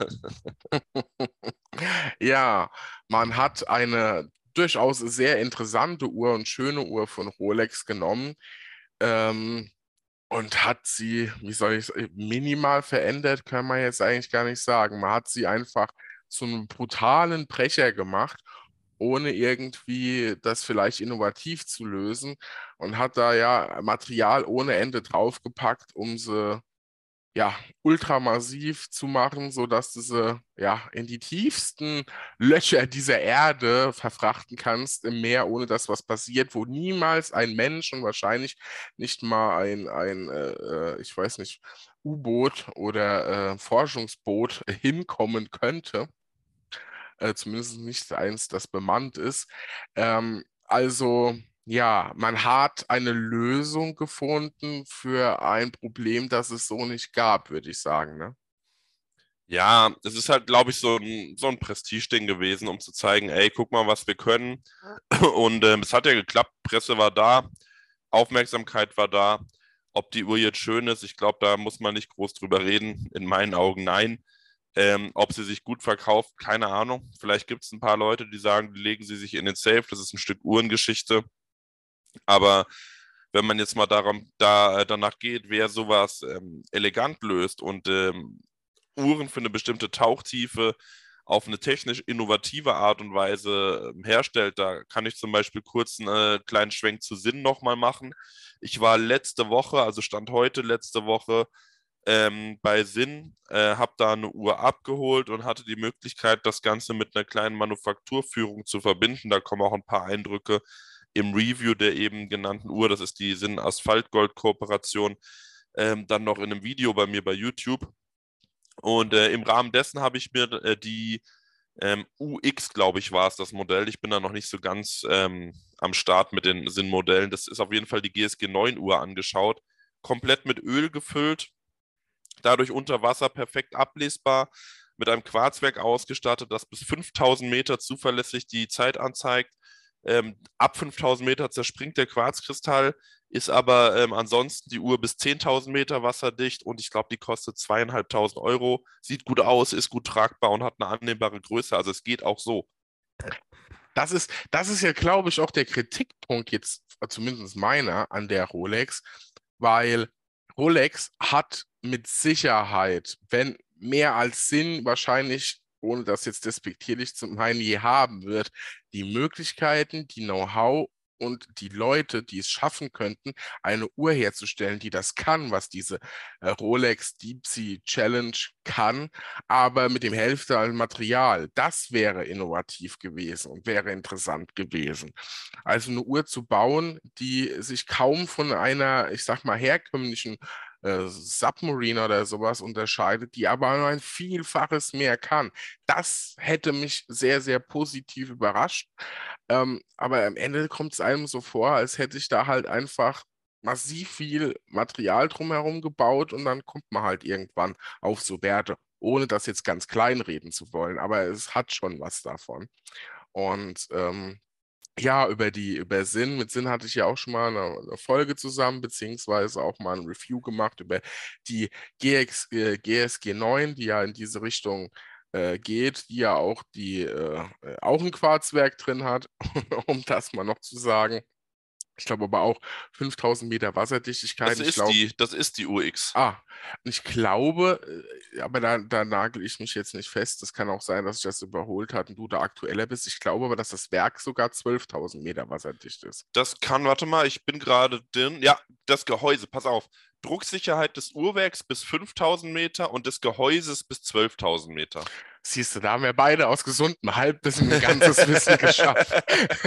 Speaker 1: Ja, man hat eine durchaus sehr interessante Uhr und schöne Uhr von Rolex genommen. Ähm, und hat sie, wie soll ich minimal verändert, kann man jetzt eigentlich gar nicht sagen. Man hat sie einfach zu einem brutalen Brecher gemacht, ohne irgendwie das vielleicht innovativ zu lösen und hat da ja Material ohne Ende draufgepackt, um sie ja, ultramassiv zu machen, sodass du sie ja in die tiefsten Löcher dieser Erde verfrachten kannst im Meer, ohne dass was passiert, wo niemals ein Mensch und wahrscheinlich nicht mal ich weiß nicht, U-Boot oder Forschungsboot hinkommen könnte. Zumindest nicht eins, das bemannt ist. Also ja, man hat eine Lösung gefunden für ein Problem, das es so nicht gab, würde ich sagen, ne?
Speaker 2: Ja, es ist halt, glaube ich, so ein Prestigeding gewesen, um zu zeigen, ey, guck mal, was wir können. Und es hat ja geklappt, Presse war da, Aufmerksamkeit war da. Ob die Uhr jetzt schön ist, ich glaube, da muss man nicht groß drüber reden. In meinen Augen nein. Ob sie sich gut verkauft, keine Ahnung. Vielleicht gibt es ein paar Leute, die sagen, die legen sie sich in den Safe. Das ist ein Stück Uhrengeschichte. Aber wenn man jetzt mal danach geht, wer sowas elegant löst und Uhren für eine bestimmte Tauchtiefe auf eine technisch innovative Art und Weise herstellt, da kann ich zum Beispiel kurz einen kleinen Schwenk zu Sinn nochmal machen. Ich war letzte Woche, also Stand heute letzte Woche, bei Sinn, habe da eine Uhr abgeholt und hatte die Möglichkeit, das Ganze mit einer kleinen Manufakturführung zu verbinden. Da kommen auch ein paar Eindrücke im Review der eben genannten Uhr. Das ist die Sinn Asphalt-Gold-Kooperation. Dann noch in einem Video bei mir bei YouTube. Und im Rahmen dessen habe ich mir die UX, glaube ich, war es das Modell. Ich bin da noch nicht so ganz am Start mit den Sinn-Modellen. Das ist auf jeden Fall die GSG 9 Uhr angeschaut. Komplett mit Öl gefüllt, dadurch unter Wasser perfekt ablesbar, mit einem Quarzwerk ausgestattet, das bis 5000 Meter zuverlässig die Zeit anzeigt. Ab 5000 Meter zerspringt der Quarzkristall, ist aber ansonsten die Uhr bis 10.000 Meter wasserdicht und ich glaube, die kostet 2.500 Euro. Sieht gut aus, ist gut tragbar und hat eine annehmbare Größe. Also es geht auch so.
Speaker 1: Das ist ja, glaube ich, auch der Kritikpunkt jetzt, zumindest meiner, an der Rolex, weil Rolex hat mit Sicherheit, wenn mehr als Sinn wahrscheinlich, ohne das jetzt despektierlich zu meinen, je haben wird, die Möglichkeiten, die Know-how und die Leute, die es schaffen könnten, eine Uhr herzustellen, die das kann, was diese Rolex Deep Sea Challenge kann, aber mit dem Hälfte an Material. Das wäre innovativ gewesen und wäre interessant gewesen. Also eine Uhr zu bauen, die sich kaum von einer, ich sag mal, herkömmlichen Submarine oder sowas unterscheidet, die aber nur ein Vielfaches mehr kann. Das hätte mich sehr, sehr positiv überrascht. Aber am Ende kommt es einem so vor, als hätte ich da halt einfach massiv viel Material drumherum gebaut und dann kommt man halt irgendwann auf so Werte, ohne das jetzt ganz klein reden zu wollen, aber es hat schon was davon. Und ja, über Sinn, mit Sinn hatte ich ja auch schon mal eine Folge zusammen, beziehungsweise auch mal ein Review gemacht über die GSG 9, die ja in diese Richtung geht, die ja auch auch ein Quarzwerk drin hat, um das mal noch zu sagen. Ich glaube aber auch 5000 Meter Wasserdichtigkeit. Ich glaube,
Speaker 2: Das ist die UX.
Speaker 1: ich glaube, aber da nagel ich mich jetzt nicht fest. Es kann auch sein, dass ich das überholt hat und du da aktueller bist. Ich glaube aber, dass das Werk sogar 12.000 Meter wasserdicht ist.
Speaker 2: Das kann, warte mal, ich bin gerade drin. Ja, das Gehäuse, pass auf. Drucksicherheit des Uhrwerks bis 5000 Meter und des Gehäuses bis 12.000 Meter.
Speaker 1: Siehst du, da haben wir beide aus gesundem Halbwissen ein ganzes Wissen geschafft.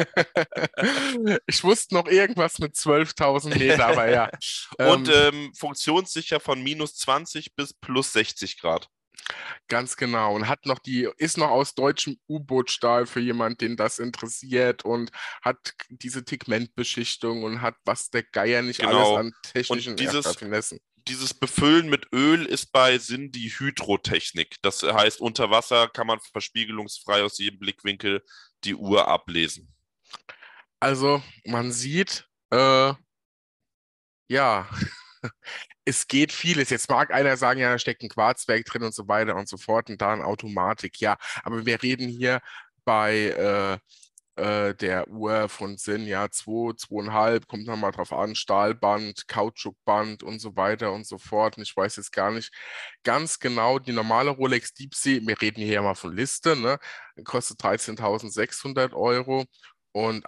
Speaker 1: Ich wusste noch irgendwas mit 12.000 Meter, aber ja.
Speaker 2: Und funktionssicher von -20 bis +60 Grad.
Speaker 1: Ganz genau. Und ist noch aus deutschem U-Boot-Stahl für jemanden, den das interessiert und hat diese Pigmentbeschichtung und hat was der Geier nicht alles
Speaker 2: Genau.
Speaker 1: an
Speaker 2: Und
Speaker 1: technischen Finessen.
Speaker 2: dieses Befüllen mit Öl ist bei Sinn die Hydrotechnik. Das heißt, unter Wasser kann man verspiegelungsfrei aus jedem Blickwinkel die Uhr ablesen.
Speaker 1: Also man sieht, ja, es geht vieles. Jetzt mag einer sagen, ja, da steckt ein Quarzwerk drin und so weiter und so fort und da eine Automatik. Ja, aber wir reden hier bei der Uhr von Sinn, ja, 2, 2,5, kommt nochmal drauf an, Stahlband, Kautschukband und so weiter und so fort. Und ich weiß jetzt gar nicht ganz genau, die normale Rolex Deep Sea, wir reden hier ja mal von Liste, ne, kostet 13.600 Euro. Und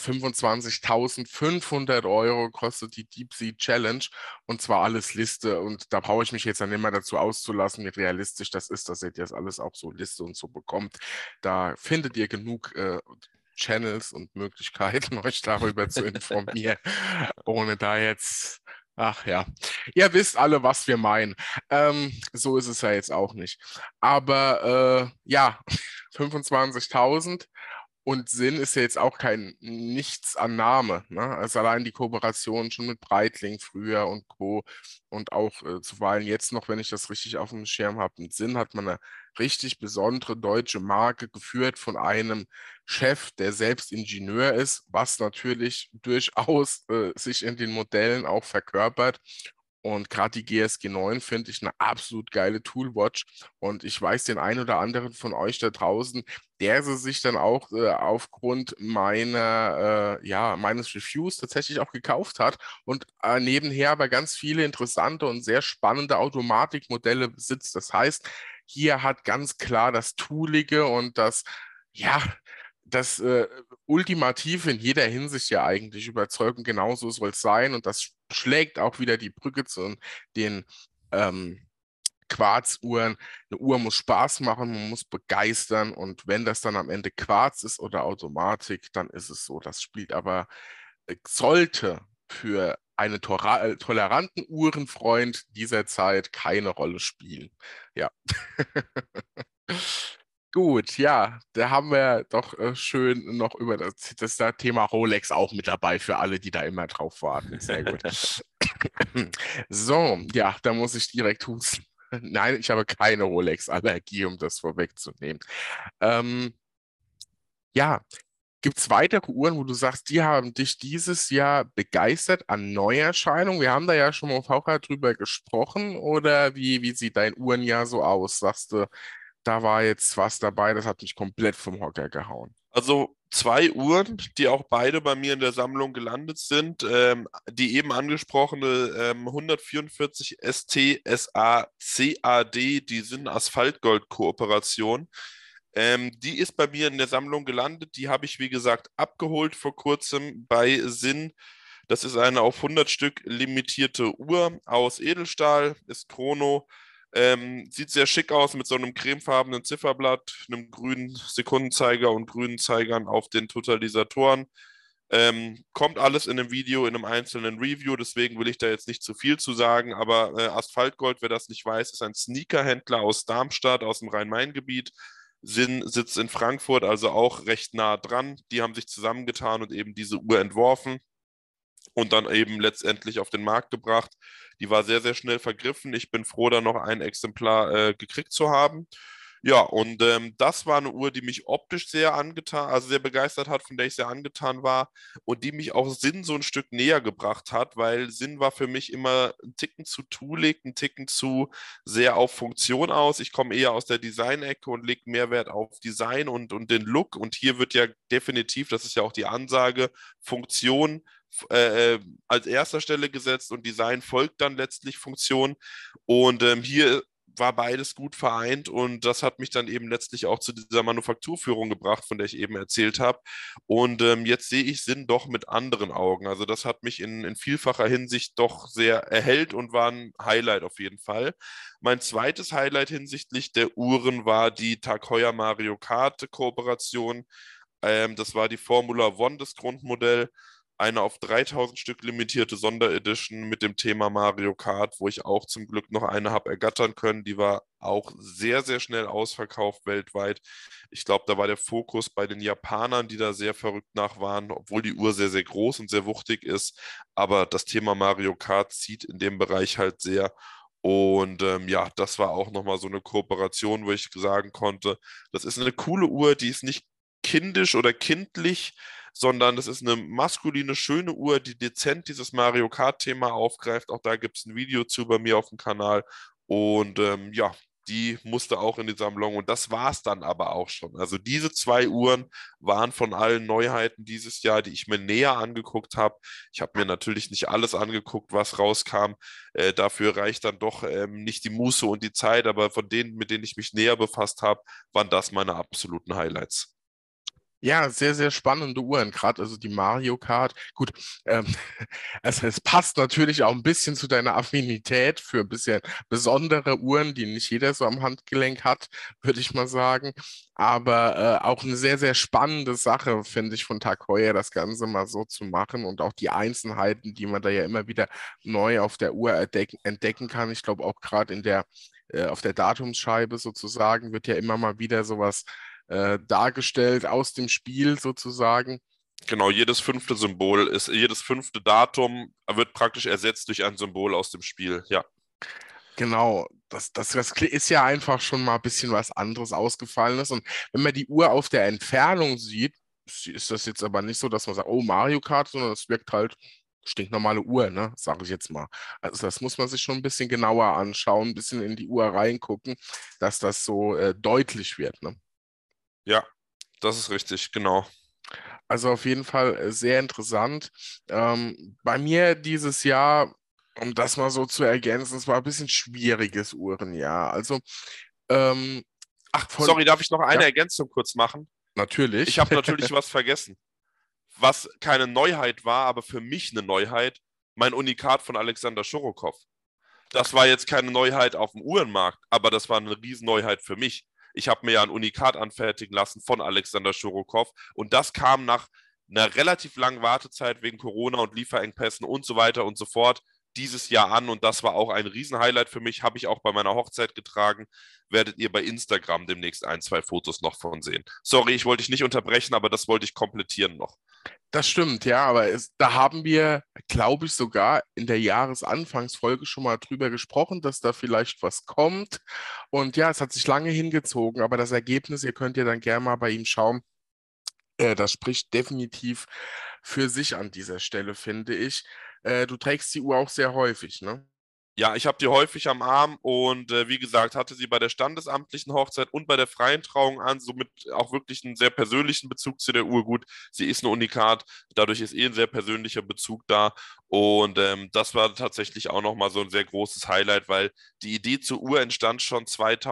Speaker 1: 25.500 Euro kostet die Deep Sea Challenge und zwar alles Liste. Und da brauche ich mich jetzt dann immer dazu auszulassen, wie realistisch das ist, dass ihr das alles auch so Liste und so bekommt. Da findet ihr genug Channels und Möglichkeiten, euch darüber zu informieren, ohne da jetzt. Ach ja, ihr wisst alle, was wir meinen. So ist es ja jetzt auch nicht. Aber ja, 25.000 und Sinn ist ja jetzt auch kein Nichts an Name. Ne? Also allein die Kooperation schon mit Breitling früher und Co. Und auch zuweilen jetzt noch, wenn ich das richtig auf dem Schirm habe, mit Sinn hat man eine richtig besondere deutsche Marke geführt von einem Chef, der selbst Ingenieur ist, was natürlich durchaus sich in den Modellen auch verkörpert. Und gerade die GSG 9 finde ich eine absolut geile Toolwatch. Und ich weiß den einen oder anderen von euch da draußen, der sie sich dann auch aufgrund meines Reviews tatsächlich auch gekauft hat und nebenher aber ganz viele interessante und sehr spannende Automatikmodelle besitzt. Das heißt, hier hat ganz klar das Toolige und ja, das Ultimative in jeder Hinsicht ja eigentlich überzeugend, genauso soll es sein. Und das schlägt auch wieder die Brücke zu den ähm, Quarzuhren. Eine Uhr muss Spaß machen, man muss begeistern. Und wenn das dann am Ende Quarz ist oder Automatik, dann ist es so. Das spielt aber, sollte für einen toleranten Uhrenfreund dieser Zeit keine Rolle spielen. Ja. Gut, ja, da haben wir doch schön noch über das Thema Rolex auch mit dabei für alle, die da immer drauf warten. Sehr gut. So, ja, da muss ich direkt husten. Nein, ich habe keine Rolex-Allergie, um das vorwegzunehmen. Ähm, ja, gibt es weitere Uhren, wo du sagst, die haben dich dieses Jahr begeistert an Neuerscheinungen? Wir haben da ja schon mal auf Haucher drüber gesprochen, oder wie sieht dein Uhrenjahr so aus? Sagst du, da war jetzt was dabei, das hat mich komplett vom Hocker gehauen.
Speaker 2: Also zwei Uhren, die auch beide bei mir in der Sammlung gelandet sind. Die eben angesprochene 144 ST SA CAD, die Sinn Asphaltgold-Kooperation. Die ist bei mir in der Sammlung gelandet. Die habe ich, wie gesagt, abgeholt vor kurzem bei Sinn. Das ist eine auf 100 Stück limitierte Uhr aus Edelstahl, ist Chrono. Sieht sehr schick aus mit so einem cremefarbenen Zifferblatt, einem grünen Sekundenzeiger und grünen Zeigern auf den Totalisatoren. Kommt alles in einem Video, in einem einzelnen Review, deswegen will ich da jetzt nicht zu viel zu sagen, aber Asphaltgold, wer das nicht weiß, ist ein Sneakerhändler aus Darmstadt, aus dem Rhein-Main-Gebiet. Sinn sitzt in Frankfurt, also auch recht nah dran. Die haben sich zusammengetan und eben diese Uhr entworfen und dann eben letztendlich auf den Markt gebracht. Die war sehr, sehr schnell vergriffen. Ich bin froh, da noch ein Exemplar gekriegt zu haben. Ja, und das war eine Uhr, die mich optisch sehr angetan, also sehr begeistert hat, von der ich sehr angetan war und die mich auch Sinn so ein Stück näher gebracht hat, weil Sinn war für mich immer ein Ticken zu toolig, ein Ticken zu sehr auf Funktion aus. Ich komme eher aus der Design-Ecke und lege mehr Wert auf Design und den Look. Und hier wird ja definitiv, das ist ja auch die Ansage, Funktion als erster Stelle gesetzt und Design folgt dann letztlich Funktion. Und hier war beides gut vereint und das hat mich dann eben letztlich auch zu dieser Manufakturführung gebracht, von der ich eben erzählt habe. Und jetzt sehe ich Sinn doch mit anderen Augen. Also das hat mich in vielfacher Hinsicht doch sehr erhellt und war ein Highlight auf jeden Fall. Mein zweites Highlight hinsichtlich der Uhren war die Tag Heuer Mario Kart Kooperation. Das war die Formula One, das Grundmodell. Eine auf 3000 Stück limitierte Sonderedition mit dem Thema Mario Kart, wo ich auch zum Glück noch eine habe ergattern können. Die war auch sehr, sehr schnell ausverkauft weltweit. Ich glaube, da war der Fokus bei den Japanern, die da sehr verrückt nach waren, obwohl die Uhr sehr, sehr groß und sehr wuchtig ist. Aber das Thema Mario Kart zieht in dem Bereich halt sehr. Und ja, das war auch nochmal so eine Kooperation, wo ich sagen konnte, das ist eine coole Uhr, die ist nicht kindisch oder kindlich, sondern das ist eine maskuline, schöne Uhr, die dezent dieses Mario Kart-Thema aufgreift. Auch da gibt es ein Video zu bei mir auf dem Kanal. Und ja, die musste auch in die Sammlung. Und das war es dann aber auch schon. Also diese zwei Uhren waren von allen Neuheiten dieses Jahr, die ich mir näher angeguckt habe. Ich habe mir natürlich nicht alles angeguckt, was rauskam. Dafür reicht dann doch nicht die Muße und die Zeit. Aber von denen, mit denen ich mich näher befasst habe, waren das meine absoluten Highlights.
Speaker 1: Ja, sehr, sehr spannende Uhren, gerade also die Mario Kart. Gut, ähm, also es passt natürlich auch ein bisschen zu deiner Affinität für ein bisschen besondere Uhren, die nicht jeder so am Handgelenk hat, würde ich mal sagen. Aber auch eine sehr, sehr spannende Sache, finde ich, von Tag Heuer, das Ganze mal so zu machen und auch die Einzelheiten, die man da ja immer wieder neu auf der Uhr entdecken kann. Ich glaube auch gerade auf der Datumsscheibe sozusagen wird ja immer mal wieder sowas dargestellt aus dem Spiel sozusagen.
Speaker 2: Genau, jedes fünfte Datum wird praktisch ersetzt durch ein Symbol aus dem Spiel. Ja,
Speaker 1: Genau, das ist ja einfach schon mal ein bisschen was anderes Ausgefallenes. Und wenn man die Uhr auf der Entfernung sieht, ist das jetzt aber nicht so, dass man sagt, oh, Mario Kart, sondern es wirkt halt stinknormale Uhr, ne, sage ich jetzt mal. Also das muss man sich schon ein bisschen genauer anschauen, ein bisschen in die Uhr reingucken, dass das so deutlich wird, ne?
Speaker 2: ja, das ist richtig, genau.
Speaker 1: Also auf jeden Fall sehr interessant. Bei mir dieses Jahr, um das mal so zu ergänzen, es war ein bisschen schwieriges Uhrenjahr. Also ähm,
Speaker 2: Ach,
Speaker 1: von,
Speaker 2: sorry, darf ich noch eine
Speaker 1: ja,
Speaker 2: Ergänzung kurz machen? Ich
Speaker 1: natürlich.
Speaker 2: habe natürlich was vergessen, was keine Neuheit war, aber für mich eine Neuheit, mein Unikat von Alexander Schorokow. Das war jetzt keine Neuheit auf dem Uhrenmarkt, aber das war eine Riesenneuheit für mich. Ich habe mir ja ein Unikat anfertigen lassen von Alexander Schorokow und das kam nach einer relativ langen Wartezeit wegen Corona und Lieferengpässen und so weiter und so fort dieses Jahr an und das war auch ein Riesenhighlight für mich, habe ich auch bei meiner Hochzeit getragen, werdet ihr bei Instagram demnächst ein, zwei Fotos noch von sehen. Sorry, ich wollte dich nicht unterbrechen, aber das wollte ich komplettieren noch.
Speaker 1: Das stimmt, ja, aber da haben wir, glaube ich, sogar in der Jahresanfangsfolge schon mal drüber gesprochen, dass da vielleicht was kommt. Und ja, es hat sich lange hingezogen, aber das Ergebnis, ihr könnt ja dann gerne mal bei ihm schauen, das spricht definitiv für sich an dieser Stelle, finde ich. Du trägst die Uhr auch sehr häufig, ne?
Speaker 2: Ja, ich habe die häufig am Arm und wie gesagt, hatte sie bei der standesamtlichen Hochzeit und bei der freien Trauung an, somit auch wirklich einen sehr persönlichen Bezug zu der Uhr. Gut, sie ist ein Unikat, dadurch ist ein sehr persönlicher Bezug da und das war tatsächlich auch nochmal so ein sehr großes Highlight, weil die Idee zur Uhr entstand schon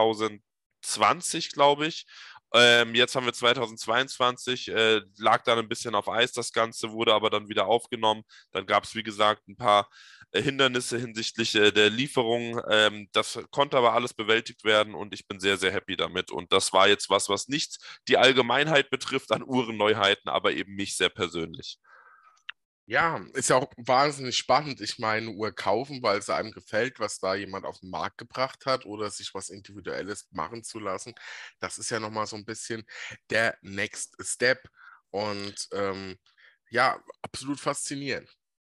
Speaker 2: 2020, glaube ich. Jetzt haben wir 2022, lag dann ein bisschen auf Eis das Ganze, wurde aber dann wieder aufgenommen. Dann gab es, wie gesagt, ein paar Hindernisse hinsichtlich der Lieferung. Das konnte aber alles bewältigt werden und ich bin sehr, sehr happy damit. Und das war jetzt was, was nicht die Allgemeinheit betrifft an Uhrenneuheiten, aber eben mich sehr persönlich.
Speaker 1: Ja, ist ja auch wahnsinnig spannend. Ich meine, eine Uhr kaufen, weil es einem gefällt, was da jemand auf den Markt gebracht hat oder sich was Individuelles machen zu lassen. Das ist ja nochmal so ein bisschen der Next Step. Und ja, absolut faszinierend.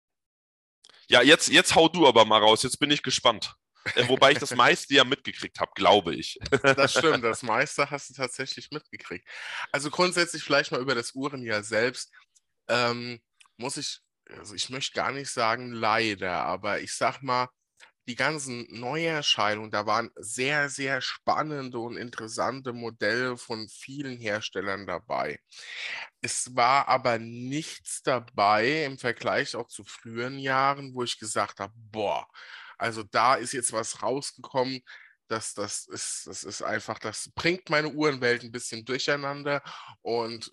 Speaker 2: Ja, jetzt hau du aber mal raus. Jetzt bin ich gespannt. Wobei ich das meiste ja mitgekriegt habe, glaube ich.
Speaker 1: Das stimmt, das meiste hast du tatsächlich mitgekriegt. Also grundsätzlich vielleicht mal über das Uhrenjahr selbst. Ähm, muss ich, also ich möchte gar nicht sagen leider, aber ich sag mal, die ganzen Neuerscheinungen, da waren sehr, sehr spannende und interessante Modelle von vielen Herstellern dabei. Es war aber nichts dabei im Vergleich auch zu früheren Jahren, wo ich gesagt habe, boah, also da ist jetzt was rausgekommen, das ist einfach, das bringt meine Uhrenwelt ein bisschen durcheinander und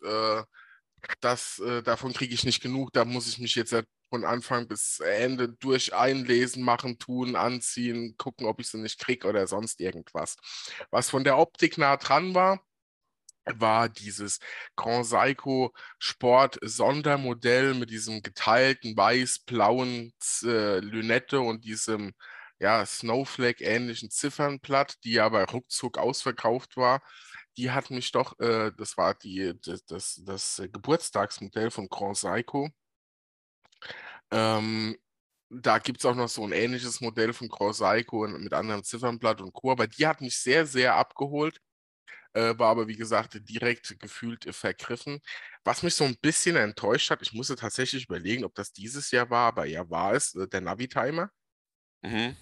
Speaker 1: davon kriege ich nicht genug. Da muss ich mich jetzt halt von Anfang bis Ende durch einlesen, machen, tun, anziehen, gucken, ob ich sie nicht kriege oder sonst irgendwas. Was von der Optik nah dran war dieses Grand Seiko Sport Sondermodell mit diesem geteilten weiß-blauen Lünette und diesem ja, Snowflake-ähnlichen Ziffernblatt, die aber ruckzuck ausverkauft war. Die hat mich doch, das war das Geburtstagsmodell von Grand Seiko. Ähm, Da gibt es auch noch so ein ähnliches Modell von Grand Seiko mit anderem Ziffernblatt und Co. Aber die hat mich sehr, sehr abgeholt, war aber wie gesagt direkt gefühlt vergriffen. Was mich so ein bisschen enttäuscht hat, ich musste tatsächlich überlegen, ob das dieses Jahr war, aber ja, war es, der Navi-Timer,
Speaker 2: Mhm.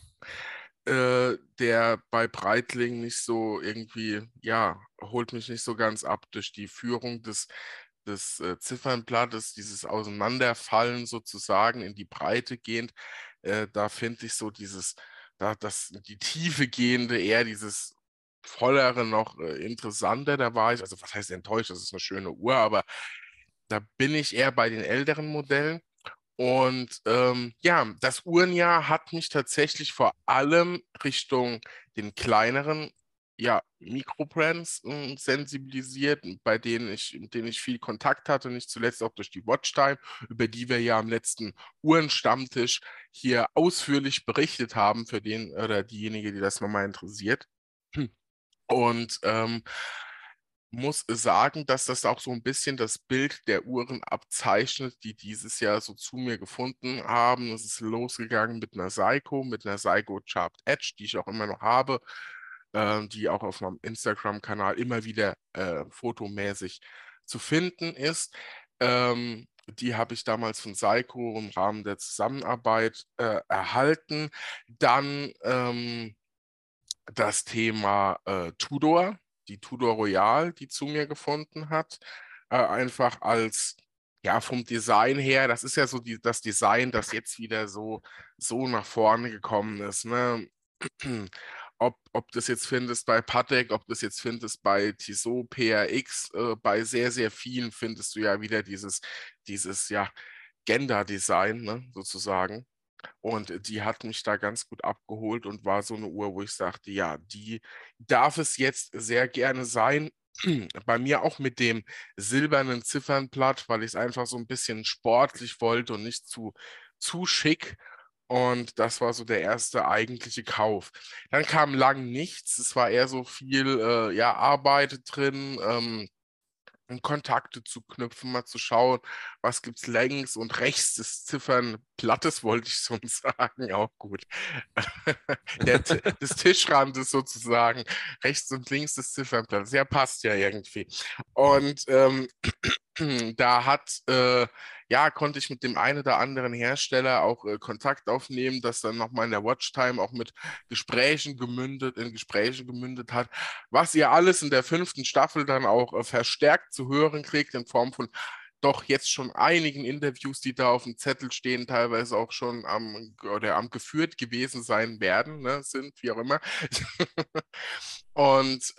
Speaker 1: der bei Breitling nicht so irgendwie, ja, holt mich nicht so ganz ab durch die Führung des Ziffernblattes, dieses Auseinanderfallen sozusagen in die Breite gehend. Da finde ich so die Tiefe gehende, eher dieses vollere noch interessanter. Da war ich, also was heißt enttäuscht, das ist eine schöne Uhr, aber da bin ich eher bei den älteren Modellen. Und ja, das Uhrenjahr hat mich tatsächlich vor allem Richtung den kleineren, ja, Mikrobrands sensibilisiert, mit denen ich viel Kontakt hatte, nicht zuletzt auch durch die Watchtime, über die wir ja am letzten Uhrenstammtisch hier ausführlich berichtet haben, für den oder diejenige, die das nochmal interessiert. Und muss sagen, dass das auch so ein bisschen das Bild der Uhren abzeichnet, die dieses Jahr so zu mir gefunden haben. Es ist losgegangen mit einer Seiko Sharp Edge, die ich auch immer noch habe, die auch auf meinem Instagram-Kanal immer wieder fotomäßig zu finden ist. Die habe ich damals von Seiko im Rahmen der Zusammenarbeit erhalten. Dann das Thema Tudor, die Tudor Royal, die zu mir gefunden hat, einfach als, ja, vom Design her, das ist ja so das Design, das jetzt wieder so nach vorne gekommen ist, ne? Ob das jetzt findest bei Patek, ob das jetzt findest bei Tissot, PRX, bei sehr, sehr vielen findest du ja wieder dieses ja, Gender-Design, ne, sozusagen. Und die hat mich da ganz gut abgeholt und war so eine Uhr, wo ich sagte, ja, die darf es jetzt sehr gerne sein. Bei mir auch mit dem silbernen Ziffernblatt, weil ich es einfach so ein bisschen sportlich wollte und nicht zu schick. Und das war so der erste eigentliche Kauf. Dann kam lang nichts. Es war eher so viel ja, Arbeit drin. Kontakte zu knüpfen, mal zu schauen, was gibt's längs und rechts des Ziffernblattes, wollte ich schon sagen, auch gut. Des Tischrandes sozusagen, rechts und links des Ziffernblattes. Ja, passt ja irgendwie. Und da ja, konnte ich mit dem einen oder anderen Hersteller auch Kontakt aufnehmen, das dann nochmal in der Watchtime auch mit in Gesprächen gemündet hat, was ihr alles in der 5. Staffel dann auch verstärkt zu hören kriegt, in Form von doch jetzt schon einigen Interviews, die da auf dem Zettel stehen, teilweise auch schon am geführt gewesen sein werden, ne, sind, wie auch immer. Und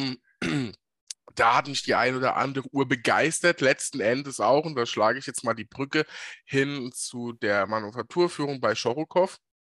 Speaker 1: da hat mich die ein oder andere Uhr begeistert, letzten Endes auch, und da schlage ich jetzt mal die Brücke hin zu der Manufakturführung bei Schorokow,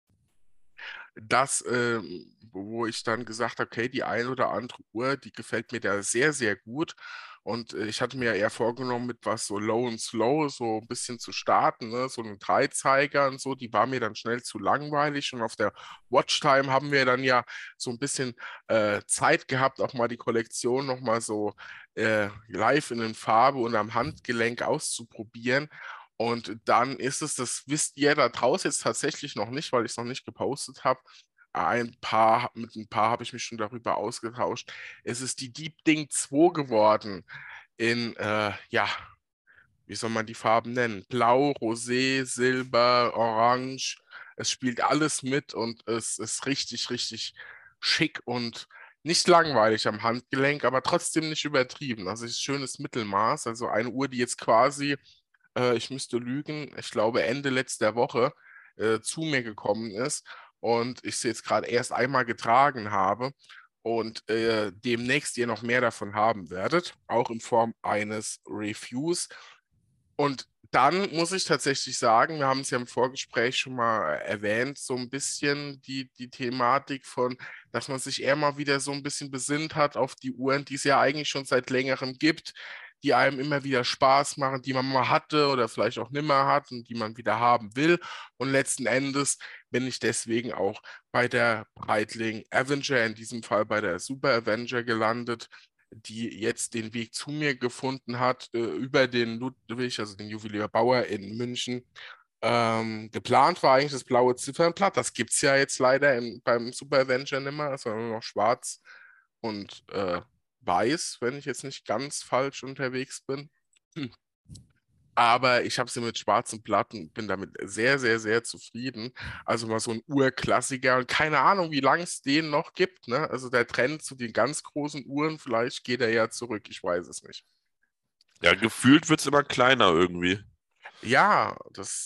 Speaker 1: wo ich dann gesagt habe, okay, die ein oder andere Uhr, die gefällt mir da sehr, sehr gut. Und ich hatte mir ja eher vorgenommen, mit was so Low and Slow so ein bisschen zu starten, ne? So einen Dreizeiger und so, die war mir dann schnell zu langweilig. Und auf der Watchtime haben wir dann ja so ein bisschen Zeit gehabt, auch mal die Kollektion nochmal so live in Farbe und am Handgelenk auszuprobieren. Und dann ist es, das wisst ihr da draußen jetzt tatsächlich noch nicht, weil ich es noch nicht gepostet habe. Mit ein paar habe ich mich schon darüber ausgetauscht. Es ist die Deep Ding 2 geworden ja, wie soll man die Farben nennen? Blau, Rosé, Silber, Orange. Es spielt alles mit und es ist richtig, richtig schick und nicht langweilig am Handgelenk, aber trotzdem nicht übertrieben. Also es ist schönes Mittelmaß. Also eine Uhr, die jetzt quasi ich müsste lügen, ich glaube Ende letzter Woche zu mir gekommen ist und ich sie jetzt gerade erst einmal getragen habe und demnächst ihr noch mehr davon haben werdet, auch in Form eines Reviews. Und dann muss ich tatsächlich sagen, wir haben es ja im Vorgespräch schon mal erwähnt, so ein bisschen die Thematik von, dass man sich eher mal wieder so ein bisschen besinnt hat auf die Uhren, die es ja eigentlich schon seit längerem gibt, die einem immer wieder Spaß machen, die man mal hatte oder vielleicht auch nimmer hat und die man wieder haben will. Und letzten Endes bin ich deswegen auch bei der Breitling Avenger, in diesem Fall bei der Super Avenger gelandet, die jetzt den Weg zu mir gefunden hat, über den Ludwig, also den Juwelier Bauer in München. Geplant war eigentlich das blaue Ziffernblatt. Das gibt es ja jetzt leider beim Super Avenger nicht mehr, sondern nur noch schwarz und weiß, wenn ich jetzt nicht ganz falsch unterwegs bin. Aber ich habe sie mit schwarzen Platten, bin damit sehr, sehr, sehr zufrieden. Also mal so ein Urklassiker und keine Ahnung, wie lange es den noch gibt. Ne? Also der Trend zu den ganz großen Uhren, vielleicht geht er ja zurück, ich weiß es nicht.
Speaker 2: Ja, gefühlt wird es immer kleiner irgendwie.
Speaker 1: Ja,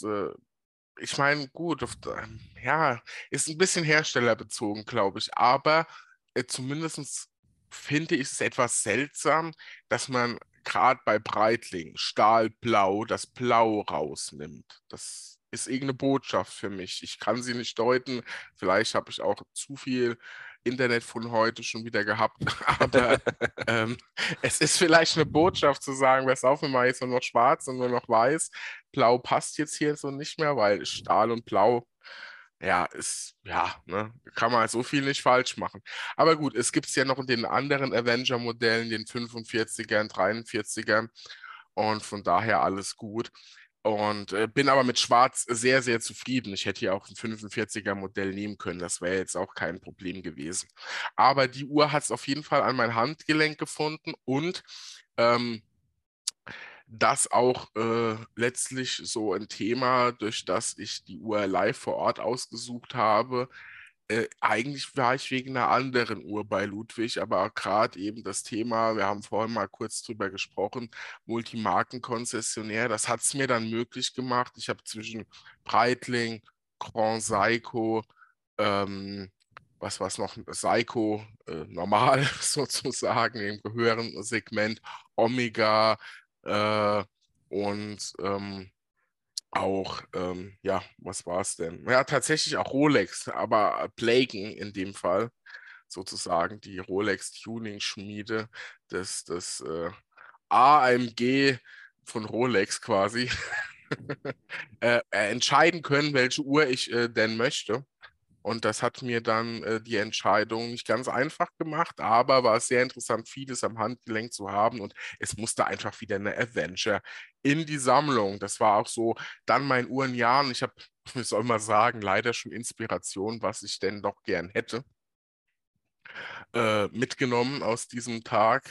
Speaker 1: ich meine, gut, ja, ist ein bisschen herstellerbezogen, glaube ich, aber zumindest finde ich es etwas seltsam, dass man gerade bei Breitling Stahlblau das Blau rausnimmt. Das ist irgendeine Botschaft für mich. Ich kann sie nicht deuten. Vielleicht habe ich auch zu viel Internet von heute schon wieder gehabt, aber ähm, es ist vielleicht eine Botschaft zu sagen, pass auf, wir machen jetzt nur noch schwarz und nur noch weiß. Blau passt jetzt hier so nicht mehr, weil Stahl und Blau, ja, ja, ne, kann man so viel nicht falsch machen. Aber gut, es gibt es ja noch in den anderen Avenger-Modellen, den 45ern, 43ern und von daher alles gut. Und bin aber mit Schwarz sehr, sehr zufrieden. Ich hätte hier auch ein 45er Modell nehmen können. Das wäre jetzt auch kein Problem gewesen. Aber die Uhr hat es auf jeden Fall an mein Handgelenk gefunden und ähm, das auch letztlich so ein Thema, durch das ich die Uhr live vor Ort ausgesucht habe. Eigentlich war ich wegen einer anderen Uhr bei Ludwig, aber gerade eben das Thema, wir haben vorhin mal kurz drüber gesprochen, Multimarkenkonzessionär, das hat es mir dann möglich gemacht. Ich habe zwischen Breitling, Grand Seiko, ähm, was war es noch, Seiko, normal sozusagen im höheren Segment, Omega, äh, und auch, ja, was war es denn? Ja, tatsächlich auch Rolex, aber Plagen in dem Fall, sozusagen die Rolex-Tuning-Schmiede des AMG von Rolex quasi, entscheiden können, welche Uhr ich denn möchte. Und das hat mir dann die Entscheidung nicht ganz einfach gemacht, aber war sehr interessant, vieles am Handgelenk zu haben. Und es musste einfach wieder eine Avenger in die Sammlung. Das war auch so dann mein Uhrenjahr. Und ich habe, wie soll man sagen, leider schon Inspiration, was ich denn doch gern hätte, mitgenommen aus diesem Tag.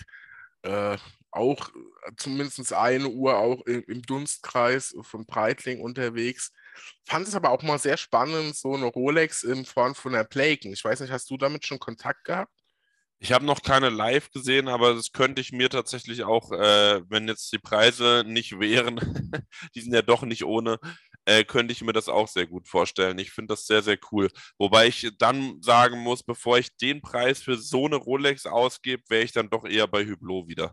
Speaker 1: Auch zumindest eine Uhr auch im Dunstkreis von Breitling unterwegs. Fand es aber auch mal sehr spannend, so eine Rolex in Form von einer Playken. Ich weiß nicht, hast du damit schon Kontakt gehabt?
Speaker 2: Ich habe noch keine live gesehen, aber das könnte ich mir tatsächlich auch, wenn jetzt die Preise nicht wären, die sind ja doch nicht ohne, könnte ich mir das auch sehr gut vorstellen. Ich finde das sehr, sehr cool. Wobei ich dann sagen muss, bevor ich den Preis für so eine Rolex ausgebe, wäre ich dann doch eher bei Hublot wieder.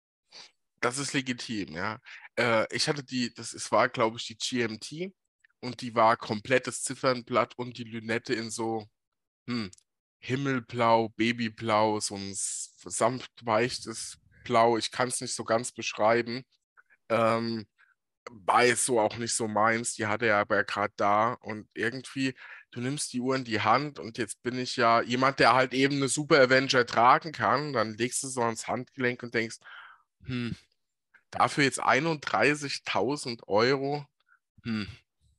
Speaker 1: Das ist legitim, ja. Ich hatte es war, glaube ich, die GMT und die war komplettes Ziffernblatt und die Lünette in so hm, Himmelblau, Babyblau, so ein sanft weiches Blau. Ich kann es nicht so ganz beschreiben. Ähm, War jetzt so auch nicht so meins. Die hatte er aber gerade da und irgendwie, du nimmst die Uhr in die Hand und jetzt bin ich ja jemand, der halt eben eine Super Avenger tragen kann. Dann legst du so ans Handgelenk und denkst, hm, dafür jetzt 31.000 Euro. Hm,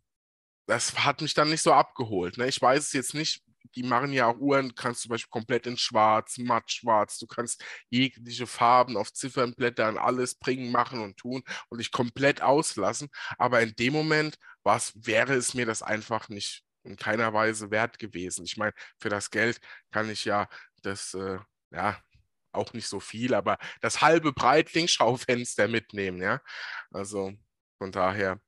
Speaker 1: das hat mich dann nicht so abgeholt. Ne? Ich weiß es jetzt nicht. Die machen ja auch Uhren, kannst du zum Beispiel komplett in Schwarz, matt schwarz. Du kannst jegliche Farben auf Ziffernblättern, alles bringen, machen und tun und dich komplett auslassen. Aber in dem Moment wäre es mir das einfach nicht in keiner Weise wert gewesen. Ich meine, für das Geld kann ich ja ja, auch nicht so viel, aber das halbe Breitling-Schaufenster mitnehmen, ja. Also von daher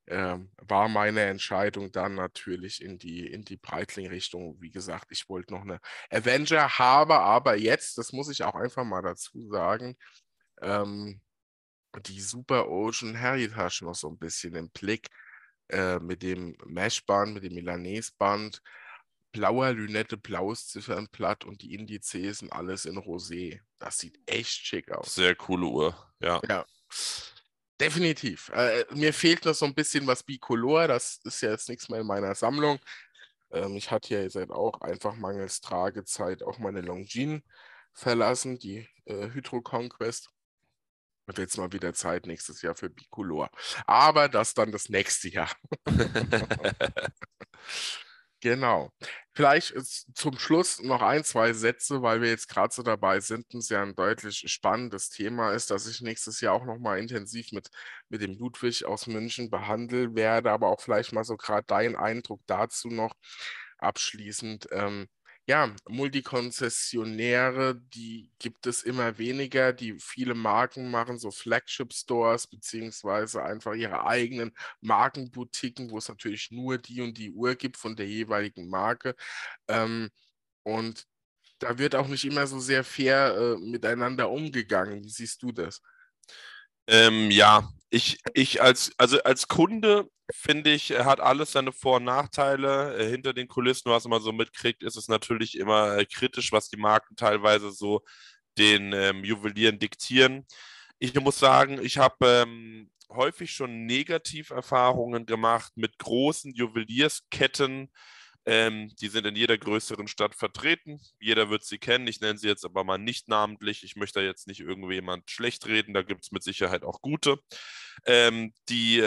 Speaker 1: war meine Entscheidung dann natürlich in die Breitling-Richtung. Wie gesagt, ich wollte noch eine Avenger, habe aber jetzt, das muss ich auch einfach mal dazu sagen, ähm, die Super Ocean Heritage noch so ein bisschen im Blick mit dem Meshband, mit dem Milanese-Band, blauer Lünette, blaues Ziffernblatt und die Indizes sind alles in Rosé. Das sieht echt schick aus.
Speaker 2: Sehr coole Uhr, ja.
Speaker 1: Ja. Definitiv. Mir fehlt noch so ein bisschen was Bicolor. Das ist ja jetzt nichts mehr in meiner Sammlung. Ich hatte ja jetzt halt auch einfach mangels Tragezeit auch meine Longines verlassen, die Hydro Conquest. Wird jetzt mal wieder Zeit nächstes Jahr für Bicolor. Aber das dann das nächste Jahr. Genau. Vielleicht zum Schluss noch ein, zwei Sätze, weil wir jetzt gerade so dabei sind und es ja ein deutlich spannendes Thema ist, dass ich nächstes Jahr auch nochmal intensiv mit dem Ludwig aus München behandeln werde, aber auch vielleicht mal so gerade dein Eindruck dazu noch abschließend. Ja, Multikonzessionäre, die gibt es immer weniger, die viele Marken machen, so Flagship-Stores, beziehungsweise einfach ihre eigenen Markenboutiquen, wo es natürlich nur die und die Uhr gibt von der jeweiligen Marke. Ähm, und da wird auch nicht immer so sehr fair miteinander umgegangen. Wie siehst du das?
Speaker 2: Ja, also als Kunde finde ich, hat alles seine Vor- und Nachteile. Hinter den Kulissen, was man so mitkriegt, ist es natürlich immer kritisch, was die Marken teilweise so den Juwelieren diktieren. Ich muss sagen, ich habe häufig schon Negativerfahrungen gemacht mit großen Juweliersketten. Die sind in jeder größeren Stadt vertreten. Jeder wird sie kennen. Ich nenne sie jetzt aber mal nicht namentlich. Ich möchte da jetzt nicht irgendjemand schlecht reden. Da gibt es mit Sicherheit auch gute, die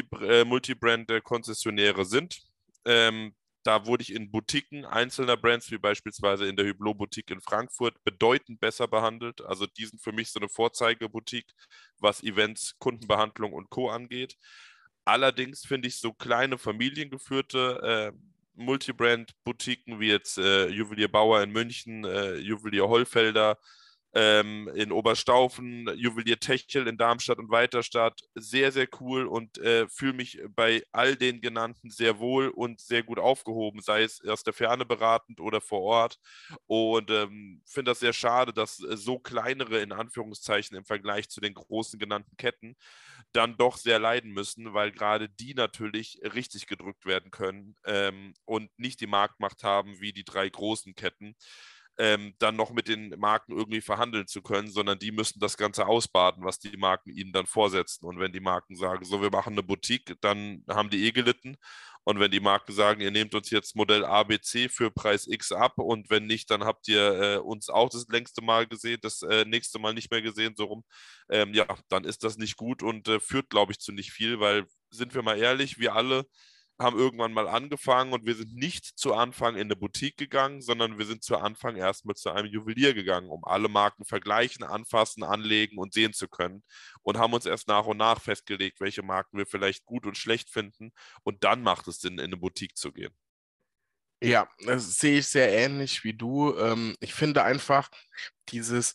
Speaker 2: Multibrand-Konzessionäre sind. Da wurde ich in Boutiquen einzelner Brands, wie beispielsweise in der Hublot-Boutique in Frankfurt, bedeutend besser behandelt. Also die sind für mich so eine Vorzeigeboutique, was Events, Kundenbehandlung und Co. angeht. Allerdings finde ich so kleine familiengeführte Multibrand-Boutiquen wie jetzt Juwelier Bauer in München, Juwelier Hollfelder in Oberstaufen, Juwelier Techel in Darmstadt und Weiterstadt sehr, sehr cool und fühle mich bei all den genannten sehr wohl und sehr gut aufgehoben, sei es aus der Ferne beratend oder vor Ort. Und finde das sehr schade, dass so kleinere, in Anführungszeichen, im Vergleich zu den großen genannten Ketten dann doch sehr leiden müssen, weil gerade die natürlich richtig gedrückt werden können und nicht die Marktmacht haben wie die drei großen Ketten, dann noch mit den Marken irgendwie verhandeln zu können, sondern die müssen das Ganze ausbaden, was die Marken ihnen dann vorsetzen. Und wenn die Marken sagen, so, wir machen eine Boutique, dann haben die gelitten. Und wenn die Marken sagen, ihr nehmt uns jetzt Modell A, B, C für Preis X ab und wenn nicht, dann habt ihr uns auch das längste Mal gesehen, das nächste Mal nicht mehr gesehen, so rum, ja, dann ist das nicht gut und führt, glaube ich, zu nicht viel, weil, sind wir mal ehrlich, wir alle haben irgendwann mal angefangen und wir sind nicht zu Anfang in eine Boutique gegangen, sondern wir sind zu Anfang erstmal zu einem Juwelier gegangen, um alle Marken vergleichen, anfassen, anlegen und sehen zu können und haben uns erst nach und nach festgelegt, welche Marken wir vielleicht gut und schlecht finden und dann macht es Sinn, in eine Boutique zu gehen.
Speaker 1: Ja, das sehe ich sehr ähnlich wie du. Ich finde einfach dieses,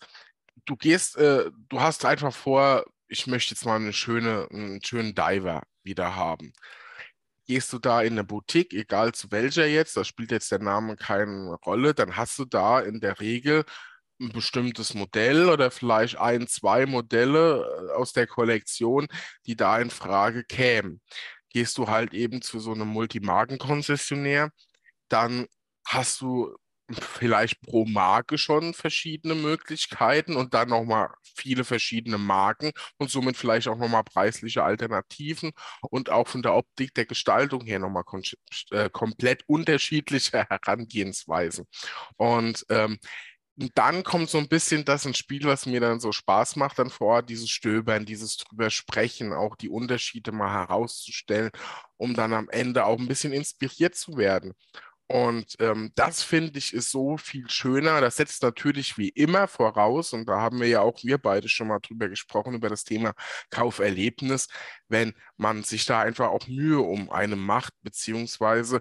Speaker 1: du hast einfach vor, ich möchte jetzt mal einen schönen Diver wieder haben. Gehst du da in eine Boutique, egal zu welcher jetzt, da spielt jetzt der Name keine Rolle, dann hast du da in der Regel ein bestimmtes Modell oder vielleicht ein, zwei Modelle aus der Kollektion, die da in Frage kämen. Gehst du halt eben zu so einem Multimarkenkonzessionär, dann hast du vielleicht pro Marke schon verschiedene Möglichkeiten und dann nochmal viele verschiedene Marken und somit vielleicht auch nochmal preisliche Alternativen und auch von der Optik der Gestaltung her nochmal komplett unterschiedliche Herangehensweisen. Und dann kommt so ein bisschen das ins Spiel, was mir dann so Spaß macht, dann vor Ort, dieses Stöbern, dieses drüber sprechen, auch die Unterschiede mal herauszustellen, um dann am Ende auch ein bisschen inspiriert zu werden. Und das finde ich ist so viel schöner. Das setzt natürlich wie immer voraus, und da haben wir ja auch wir beide schon mal drüber gesprochen, über das Thema Kauferlebnis, wenn man sich da einfach auch Mühe um eine macht, beziehungsweise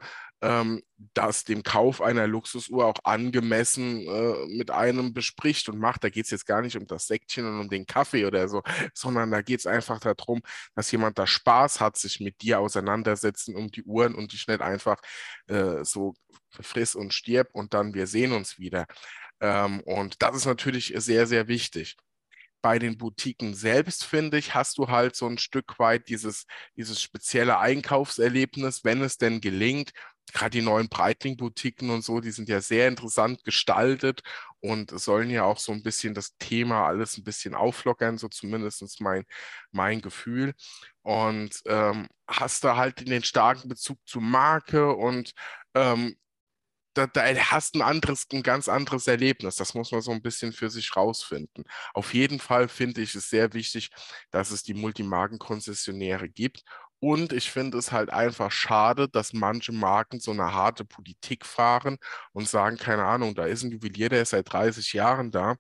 Speaker 1: das dem Kauf einer Luxusuhr auch angemessen mit einem bespricht und macht. Da geht es jetzt gar nicht um das Säckchen und um den Kaffee oder so, sondern da geht es einfach darum, dass jemand da Spaß hat, sich mit dir auseinandersetzen um die Uhren und dich nicht einfach so friss und stirb und dann wir sehen uns wieder. Und das ist natürlich sehr, sehr wichtig. Bei den Boutiquen selbst, finde ich, hast du halt so ein Stück weit dieses spezielle Einkaufserlebnis, wenn es denn gelingt. Gerade die neuen Breitling-Boutiquen und so, die sind ja sehr interessant gestaltet und sollen ja auch so ein bisschen das Thema alles ein bisschen auflockern, so zumindest mein Gefühl. Und hast da halt den starken Bezug zur Marke und ähm, da hast ein ganz anderes Erlebnis. Das muss man so ein bisschen für sich rausfinden. Auf jeden Fall finde ich es sehr wichtig, dass es die Multimarkenkonzessionäre gibt. Und ich finde es halt einfach schade, dass manche Marken so eine harte Politik fahren und sagen, keine Ahnung, da ist ein Juwelier, der ist seit 30 Jahren da.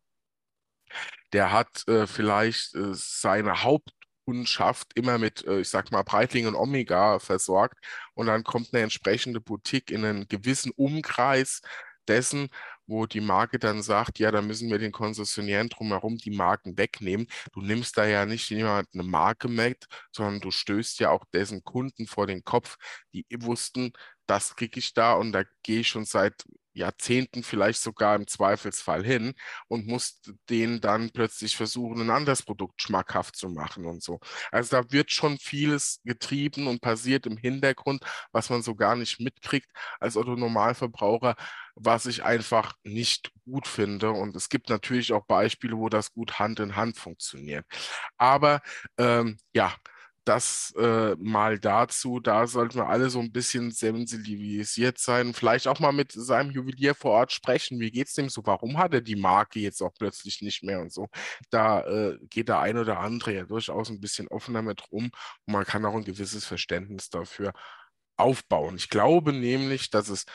Speaker 1: Der hat vielleicht seine Hauptkundschaft immer mit, ich sag mal, Breitling und Omega versorgt und dann kommt eine entsprechende Boutique in einen gewissen Umkreis dessen, wo die Marke dann sagt, ja, da müssen wir den Konzessionären drumherum die Marken wegnehmen. Du nimmst da ja nicht jemand eine Marke mit, sondern du stößt ja auch dessen Kunden vor den Kopf, die wussten, das kriege ich da und da gehe ich schon seit Jahrzehnten vielleicht sogar im Zweifelsfall hin und musst denen dann plötzlich versuchen, ein anderes Produkt schmackhaft zu machen und so. Also da wird schon vieles getrieben und passiert im Hintergrund, was man so gar nicht mitkriegt als Otto Normalverbraucher, was ich einfach nicht gut finde. Und es gibt natürlich auch Beispiele, wo das gut Hand in Hand funktioniert. Aber ja, das mal dazu, da sollten wir alle so ein bisschen sensibilisiert sein, vielleicht auch mal mit seinem Juwelier vor Ort sprechen. Wie geht's dem so? Warum hat er die Marke jetzt auch plötzlich nicht mehr und so? Da geht der ein oder andere ja durchaus ein bisschen offener mit rum und man kann auch ein gewisses Verständnis dafür aufbauen. Ich glaube nämlich, dass es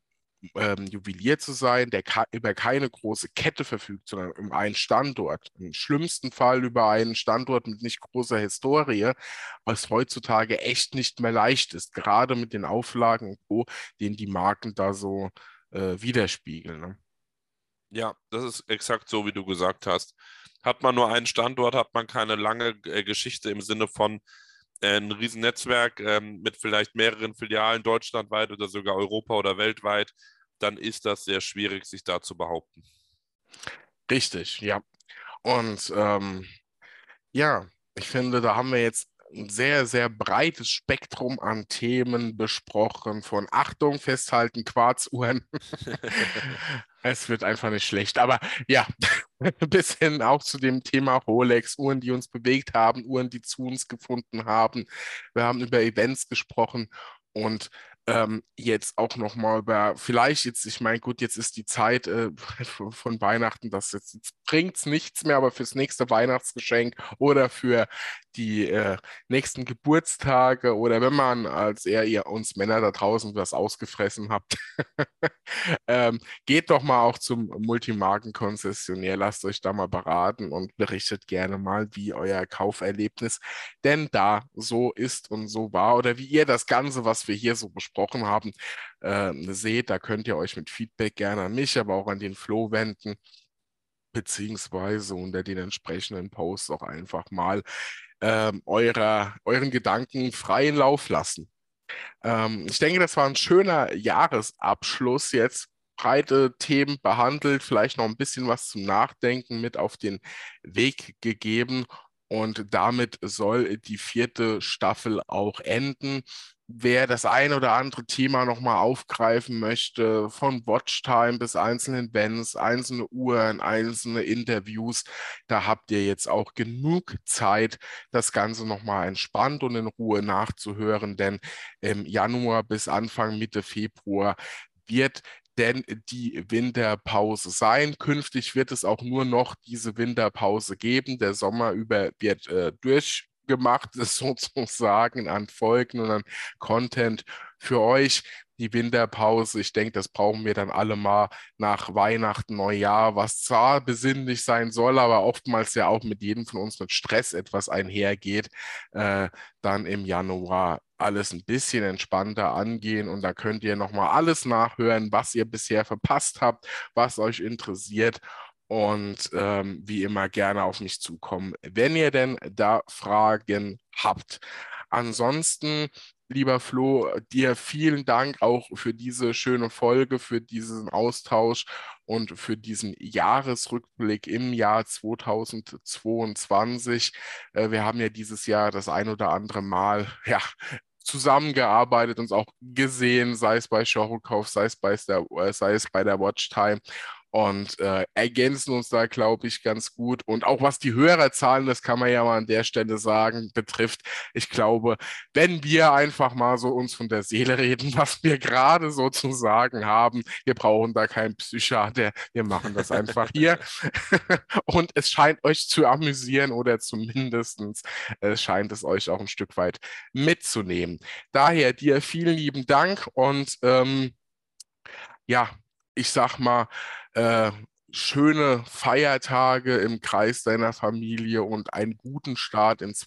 Speaker 1: Juwelier zu sein, der über keine große Kette verfügt, sondern um einen Standort. Im schlimmsten Fall über einen Standort mit nicht großer Historie, was heutzutage echt nicht mehr leicht ist, gerade mit den Auflagen und Co., den die Marken da so widerspiegeln. Ne?
Speaker 2: Ja, das ist exakt so, wie du gesagt hast. Hat man nur einen Standort, hat man keine lange Geschichte im Sinne von ein Riesennetzwerk mit vielleicht mehreren Filialen deutschlandweit oder sogar Europa oder weltweit, dann ist das sehr schwierig, sich da zu behaupten.
Speaker 1: Richtig, ja. Und ja, ich finde, da haben wir jetzt ein sehr, sehr breites Spektrum an Themen besprochen, von Achtung, festhalten, Quarzuhren. Es wird einfach nicht schlecht. Aber ja, bis hin auch zu dem Thema Rolex, Uhren, die uns bewegt haben, Uhren, die zu uns gefunden haben. Wir haben über Events gesprochen Und jetzt auch nochmal über, vielleicht jetzt, ich meine, gut, jetzt ist die Zeit von Weihnachten, jetzt bringt es nichts mehr, aber fürs nächste Weihnachtsgeschenk oder für die nächsten Geburtstage oder wenn man als eher ihr uns Männer da draußen was ausgefressen habt, geht doch mal auch zum Multimarkenkonzessionär, lasst euch da mal beraten und berichtet gerne mal, wie euer Kauferlebnis denn da so ist und so war oder wie ihr das Ganze, was wir hier so besprochen haben, seht. Da könnt ihr euch mit Feedback gerne an mich, aber auch an den Flo wenden, beziehungsweise unter den entsprechenden Posts auch einfach mal euren Gedanken freien Lauf lassen. Ich denke, das war ein schöner Jahresabschluss jetzt. Breite Themen behandelt, vielleicht noch ein bisschen was zum Nachdenken mit auf den Weg gegeben. Und damit soll die vierte Staffel auch enden. Wer das ein oder andere Thema nochmal aufgreifen möchte, von Watchtime bis einzelnen Bands, einzelne Uhren, einzelne Interviews, da habt ihr jetzt auch genug Zeit, das Ganze nochmal entspannt und in Ruhe nachzuhören, denn im Januar bis Anfang Mitte Februar wird denn die Winterpause sein. Künftig wird es auch nur noch diese Winterpause geben. Der Sommer über wird durchgemacht, ist sozusagen an Folgen und an Content für euch. Die Winterpause, ich denke, das brauchen wir dann alle mal nach Weihnachten, Neujahr, was zwar besinnlich sein soll, aber oftmals ja auch mit jedem von uns mit Stress etwas einhergeht. Äh, Dann im Januar alles ein bisschen entspannter angehen und da könnt ihr nochmal alles nachhören, was ihr bisher verpasst habt, was euch interessiert und wie immer gerne auf mich zukommen, wenn ihr denn da Fragen habt. Ansonsten, lieber Flo, dir vielen Dank auch für diese schöne Folge, für diesen Austausch und für diesen Jahresrückblick im Jahr 2022. Wir haben ja dieses Jahr das ein oder andere Mal, ja, zusammengearbeitet, uns auch gesehen, sei es bei Shorokauf, sei es bei der Watchtime und ergänzen uns da, glaube ich, ganz gut. Und auch was die Hörerzahlen, das kann man ja mal an der Stelle sagen, betrifft, ich glaube, wenn wir einfach mal so uns von der Seele reden, was wir gerade so zu sagen haben, wir brauchen da keinen Psychiater, wir machen das einfach hier. Und es scheint euch zu amüsieren oder zumindest scheint es euch auch ein Stück weit mitzunehmen. Daher dir vielen lieben Dank und ja, ich sag mal, äh, schöne Feiertage im Kreis deiner Familie und einen guten Start in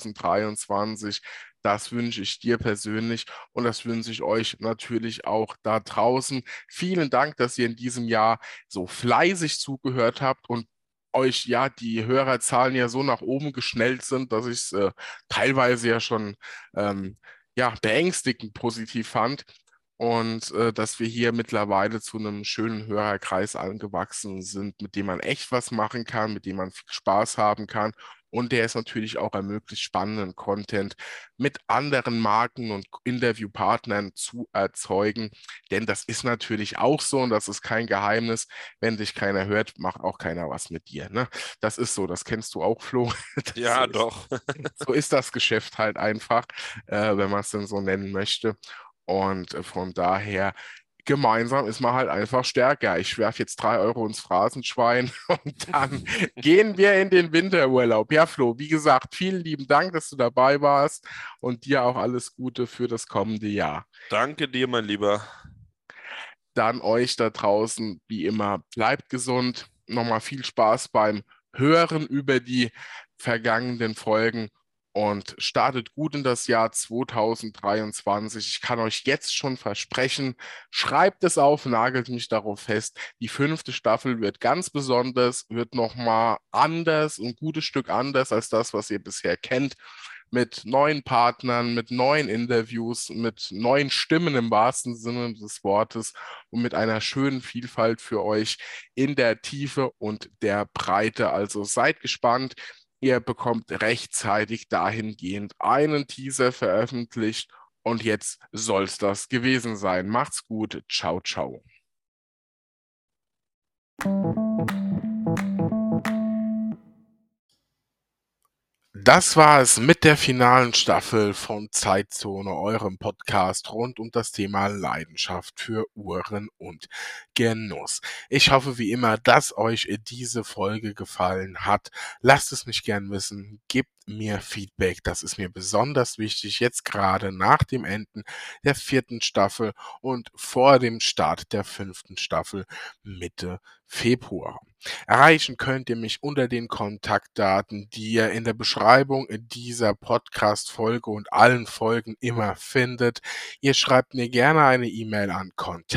Speaker 1: 2023. Das wünsche ich dir persönlich und das wünsche ich euch natürlich auch da draußen. Vielen Dank, dass ihr in diesem Jahr so fleißig zugehört habt und euch ja die Hörerzahlen ja so nach oben geschnellt sind, dass ich es teilweise ja schon ja, beängstigend positiv fand und dass wir hier mittlerweile zu einem schönen Hörerkreis angewachsen sind, mit dem man echt was machen kann, mit dem man viel Spaß haben kann und der es natürlich auch ermöglicht, spannenden Content mit anderen Marken und Interviewpartnern zu erzeugen. Denn das ist natürlich auch so und das ist kein Geheimnis. Wenn dich keiner hört, macht auch keiner was mit dir. Ne? Das ist so, das kennst du auch, Flo.
Speaker 2: Ja, doch.
Speaker 1: So ist das Geschäft halt einfach, wenn man es denn so nennen möchte. Und von daher, gemeinsam ist man halt einfach stärker. Ich werfe jetzt 3 € ins Phrasenschwein und dann gehen wir in den Winterurlaub. Ja, Flo, wie gesagt, vielen lieben Dank, dass du dabei warst und dir auch alles Gute für das kommende Jahr.
Speaker 2: Danke dir, mein Lieber.
Speaker 1: Dann euch da draußen, wie immer, bleibt gesund. Nochmal viel Spaß beim Hören über die vergangenen Folgen und startet gut in das Jahr 2023. Ich kann euch jetzt schon versprechen, schreibt es auf, nagelt mich darauf fest. Die fünfte Staffel wird ganz besonders, wird nochmal anders, ein gutes Stück anders als das, was ihr bisher kennt, mit neuen Partnern, mit neuen Interviews, mit neuen Stimmen im wahrsten Sinne des Wortes und mit einer schönen Vielfalt für euch in der Tiefe und der Breite. Also seid gespannt. Ihr bekommt rechtzeitig dahingehend einen Teaser veröffentlicht und jetzt soll es das gewesen sein. Macht's gut. Ciao, ciao. Das war es mit der finalen Staffel von Zeitzone, eurem Podcast rund um das Thema Leidenschaft für Uhren und Genuss. Ich hoffe wie immer, dass euch diese Folge gefallen hat. Lasst es mich gern wissen, gebt mir Feedback, das ist mir besonders wichtig, jetzt gerade nach dem Enden der 4. Staffel und vor dem Start der 5. Staffel Mitte Februar. Erreichen könnt ihr mich unter den Kontaktdaten, die ihr in der Beschreibung dieser Podcast-Folge und allen Folgen immer findet. Ihr schreibt mir gerne eine E-Mail an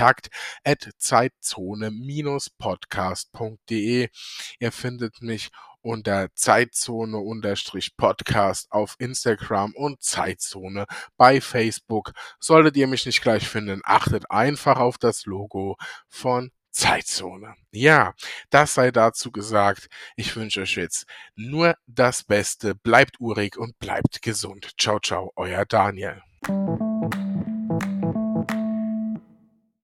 Speaker 1: kontakt@zeitzone-podcast.de. Ihr findet mich unter Zeitzone-Podcast auf Instagram und Zeitzone bei Facebook. Solltet ihr mich nicht gleich finden, achtet einfach auf das Logo von Zeitzone. Ja, das sei dazu gesagt. Ich wünsche euch jetzt nur das Beste. Bleibt urig und bleibt gesund. Ciao, ciao, euer Daniel.